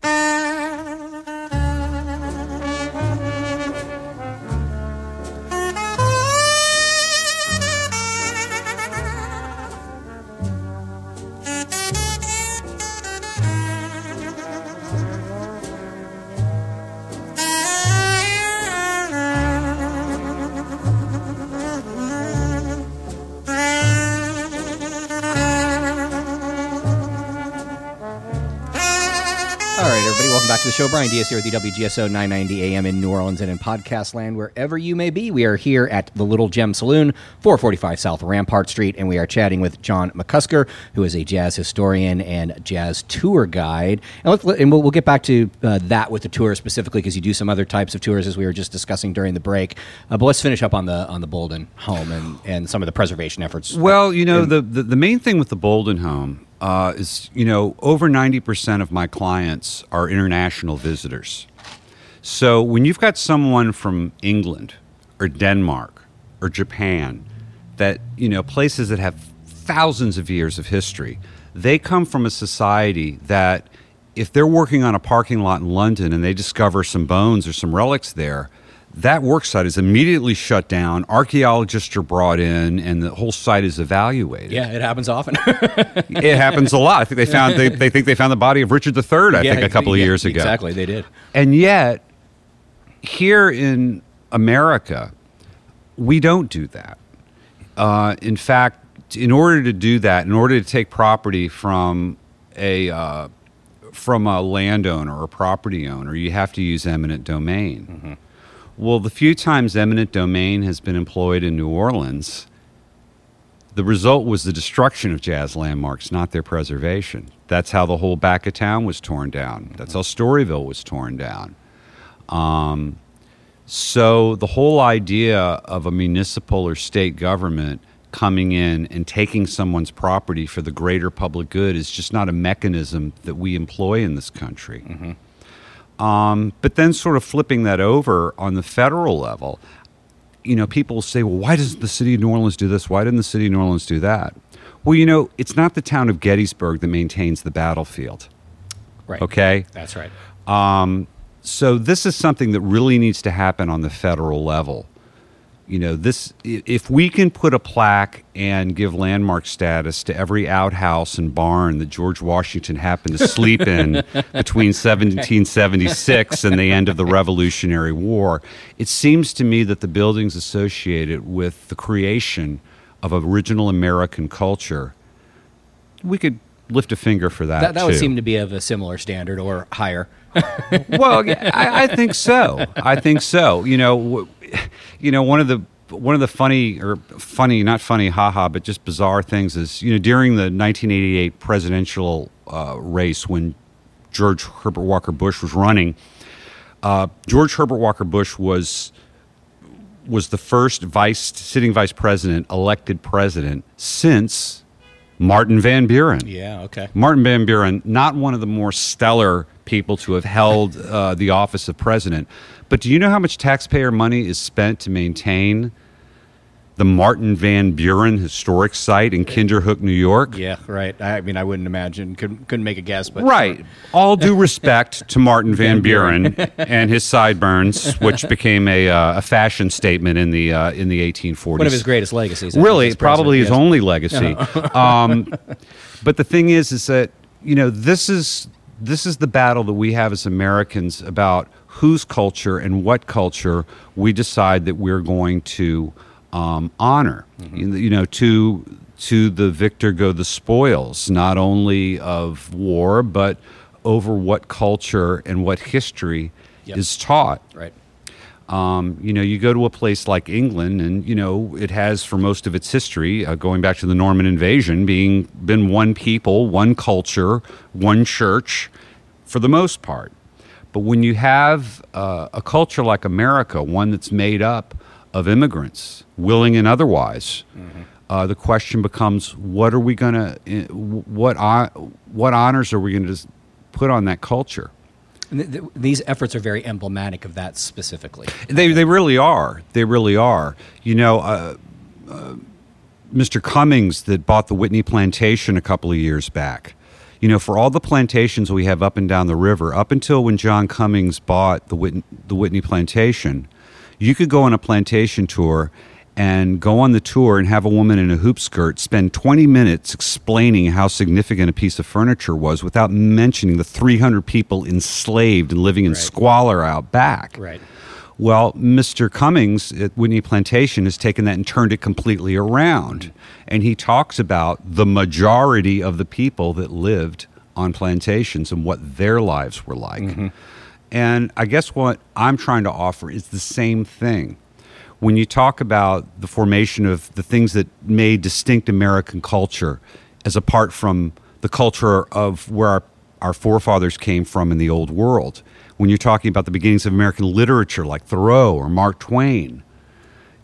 All right, everybody, welcome back to the show. Brian Diaz here at the W G S O nine ninety A M in New Orleans and in podcast land, wherever you may be. We are here at the Little Gem Saloon, four forty-five South Rampart Street, and we are chatting with John McCusker, who is a jazz historian and jazz tour guide. And, let's, and we'll, we'll get back to uh, that with the tour specifically, because you do some other types of tours, as we were just discussing during the break. Uh, but let's finish up on the on the Bolden home and, and some of the preservation efforts. Well, you know, and, the, the, the main thing with the Bolden home, uh, is, you know, over ninety percent of my clients are international visitors. So when you've got someone from England or Denmark or Japan, that, you know, places that have thousands of years of history, they come from a society that if they're working on a parking lot in London and they discover some bones or some relics there, that work site is immediately shut down. Archaeologists are brought in, and the whole site is evaluated. Yeah, it happens often. It happens a lot. I think they found they, they think they found the body of Richard the Third. I Yeah, think a couple of yeah, years ago. Exactly, they did. And yet, here in America, we don't do that. Uh, in fact, in order to do that, in order to take property from a uh, from a landowner or property owner, you have to use eminent domain. Mm-hmm. Well, the few times eminent domain has been employed in New Orleans, the result was the destruction of jazz landmarks, not their preservation. That's how the whole back of town was torn down. That's how Storyville was torn down. Um, so the whole idea of a municipal or state government coming in and taking someone's property for the greater public good is just not a mechanism that we employ in this country. Mm-hmm. Um, but then sort of flipping that over on the federal level, you know, people say, well, why doesn't the city of New Orleans do this? Why didn't the city of New Orleans do that? Well, you know, it's not the town of Gettysburg that maintains the battlefield. Right. Okay? That's right. Um, so this is something that really needs to happen on the federal level. You know, this, if we can put a plaque and give landmark status to every outhouse and barn that George Washington happened to sleep in between seventeen seventy-six and the end of the Revolutionary War, it seems to me that the buildings associated with the creation of original American culture, we could lift a finger for that, That, that too. would seem to be of a similar standard or higher. Well, yeah, I, I think so. I think so. You know, w- you know, one of the one of the funny or funny, not funny, haha, but just bizarre things is, you know, during the nineteen eighty-eight presidential uh, race when George Herbert Walker Bush was running, uh, George Herbert Walker Bush was was the first vice sitting vice president elected president since Martin Van Buren. Yeah, okay. Martin Van Buren, not one of the more stellar people to have held uh, the office of president. But do you know how much taxpayer money is spent to maintain the Martin Van Buren Historic Site in Kinderhook, New York? Yeah, right. I mean, I wouldn't imagine. Couldn't, couldn't make a guess. But Right. sure. All due respect to Martin Van Van Buren Buren. and his sideburns, which became a, uh, a fashion statement in the uh, in the eighteen forties. One of his greatest legacies. Really, as probably his president, only yes. legacy. um, but the thing is, is that, you know, this is this is the battle that we have as Americans about whose culture and what culture we decide that we're going to um, honor. Mm-hmm. You, you know, to to the victor go the spoils, not only of war, but over what culture and what history Yep. is taught. Right. Um, you know, you go to a place like England, and you know it has for most of its history, uh, going back to the Norman invasion, being been one people, one culture, one church, for the most part. But when you have uh, a culture like America, one that's made up of immigrants, willing and otherwise, Mm-hmm. uh, the question becomes: what are we going to, what hon- what honors are we going to put on that culture? And th- th- these efforts are very emblematic of that specifically. They they really are. They really are. You know, uh, uh, Mister Cummings that bought the Whitney Plantation a couple of years back. You know, for all the plantations we have up and down the river, up until when John Cummings bought the Whitney, the Whitney Plantation, you could go on a plantation tour and go on the tour and have a woman in a hoop skirt spend twenty minutes explaining how significant a piece of furniture was without mentioning the three hundred people enslaved and living in Right. squalor out back. Right. Well, Mister Cummings at Whitney Plantation has taken that and turned it completely around. And he talks about the majority of the people that lived on plantations and what their lives were like. Mm-hmm. And I guess what I'm trying to offer is the same thing. When you talk about the formation of the things that made distinct American culture as apart from the culture of where our, our forefathers came from in the old world, when you're talking about the beginnings of American literature like Thoreau or Mark Twain,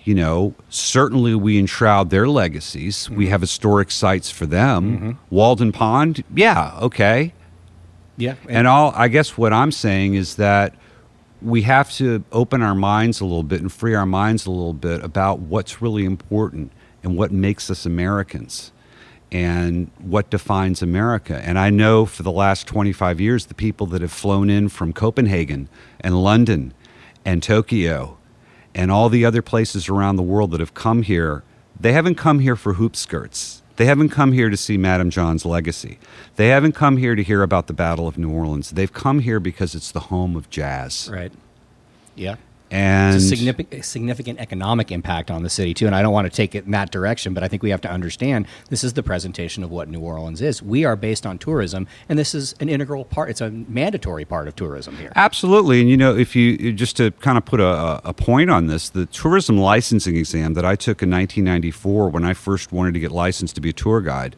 You know, certainly we enshroud their legacies. Mm-hmm. We have historic sites for them. Mm-hmm. Walden Pond, yeah, okay. Yeah. And all I guess what I'm saying is that we have to open our minds a little bit and free our minds a little bit about what's really important and what makes us Americans and what defines America. And I know for the last twenty-five years, the people that have flown in from Copenhagen and London and Tokyo and all the other places around the world that have come here, they haven't come here for hoop skirts. They haven't come here to see Madame John's legacy. They haven't come here to hear about the Battle of New Orleans. They've come here because it's the home of jazz. Right. Yeah. And it's a significant, significant economic impact on the city, too. And I don't want to take it in that direction, but I think we have to understand this is the presentation of what New Orleans is. We are based on tourism, and this is an integral part. It's a mandatory part of tourism here. Absolutely. And, you know, if you just to kind of put a, a point on this, the tourism licensing exam that I took in nineteen ninety-four when I first wanted to get licensed to be a tour guide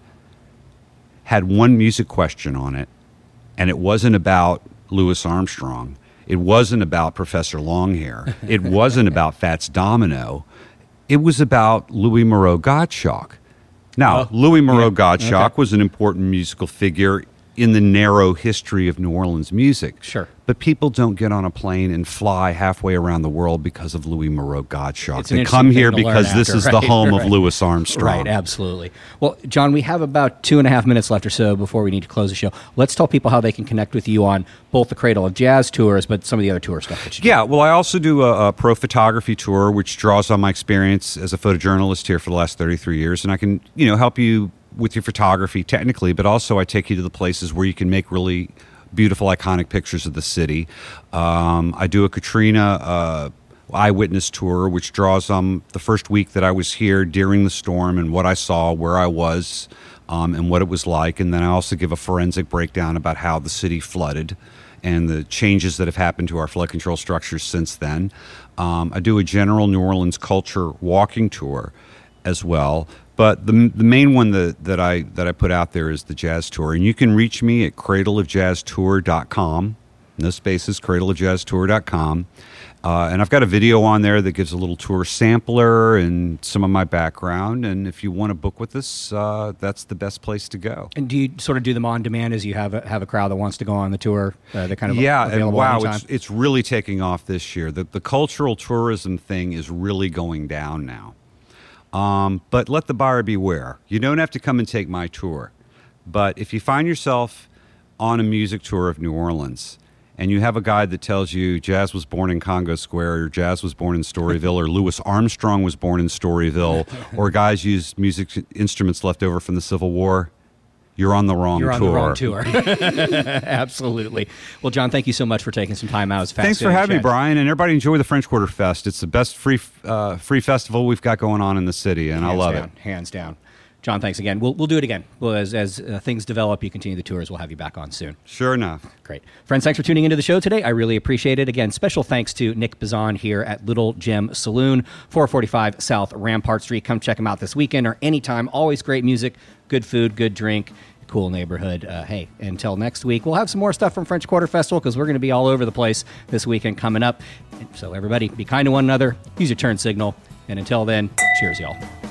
had one music question on it, and it wasn't about Louis Armstrong. It wasn't about Professor Longhair. It wasn't about Fats Domino. It was about Louis Moreau Gottschalk. Now, Oh, Louis Moreau yeah, Gottschalk okay. was an important musical figure in the narrow history of New Orleans music. Sure. But people don't get on a plane and fly halfway around the world because of Louis Moreau Gottschalk. It's an They interesting come thing here to learn because this after, is the right, home right. of Louis Armstrong. Right, absolutely. Well, John, we have about two and a half minutes left or so before we need to close the show. Let's tell people how they can connect with you on both the Cradle of Jazz tours, but some of the other tour stuff that you do. Yeah, well, I also do a, a pro photography tour, which draws on my experience as a photojournalist here for the last thirty-three years, and I can, you know, help you with your photography technically, but also I take you to the places where you can make really beautiful, iconic pictures of the city. Um, I do a Katrina uh, eyewitness tour, which draws on the first week that I was here during the storm and what I saw, where I was, um, and what it was like. And then I also give a forensic breakdown about how the city flooded and the changes that have happened to our flood control structures since then. Um, I do a general New Orleans culture walking tour as well. But the the main one that, that I that I put out there is the jazz tour. And you can reach me at cradle of jazz tour dot com. No spaces, cradle of jazz tour dot com. Uh, and I've got a video on there that gives a little tour sampler and some of my background. And if you want to book with us, uh, that's the best place to go. And do you sort of do them on demand as you have a, have a crowd that wants to go on the tour? Uh, they're kind of yeah, available and wow, anytime? it's it's really taking off this year. The the cultural tourism thing is really going down now. Um, but let the buyer beware. You don't have to come and take my tour. But if you find yourself on a music tour of New Orleans and you have a guide that tells you jazz was born in Congo Square or jazz was born in Storyville or Louis Armstrong was born in Storyville or guys used music instruments left over from the Civil War, you're on the wrong You're tour. on the wrong tour. Absolutely. Well, John, thank you so much for taking some time out. It's Thanks for fascinating having me, chat. Brian, and everybody enjoy the French Quarter Fest. It's the best free uh, free festival we've got going on in the city, and I Hands love down, it. Hands down. John, thanks again. We'll, we'll do it again. Well, as as uh, things develop, you continue the tours, we'll have you back on soon. Sure enough. Great. Friends, thanks for tuning into the show today. I really appreciate it. Again, special thanks to Nick Bazan here at Little Gem Saloon, four forty-five South Rampart Street. Come check him out this weekend or anytime. Always great music, good food, good drink, cool neighborhood. Uh, hey, until next week, we'll have some more stuff from French Quarter Festival because we're going to be all over the place this weekend coming up. So everybody, be kind to one another. Use your turn signal. And until then, cheers, y'all.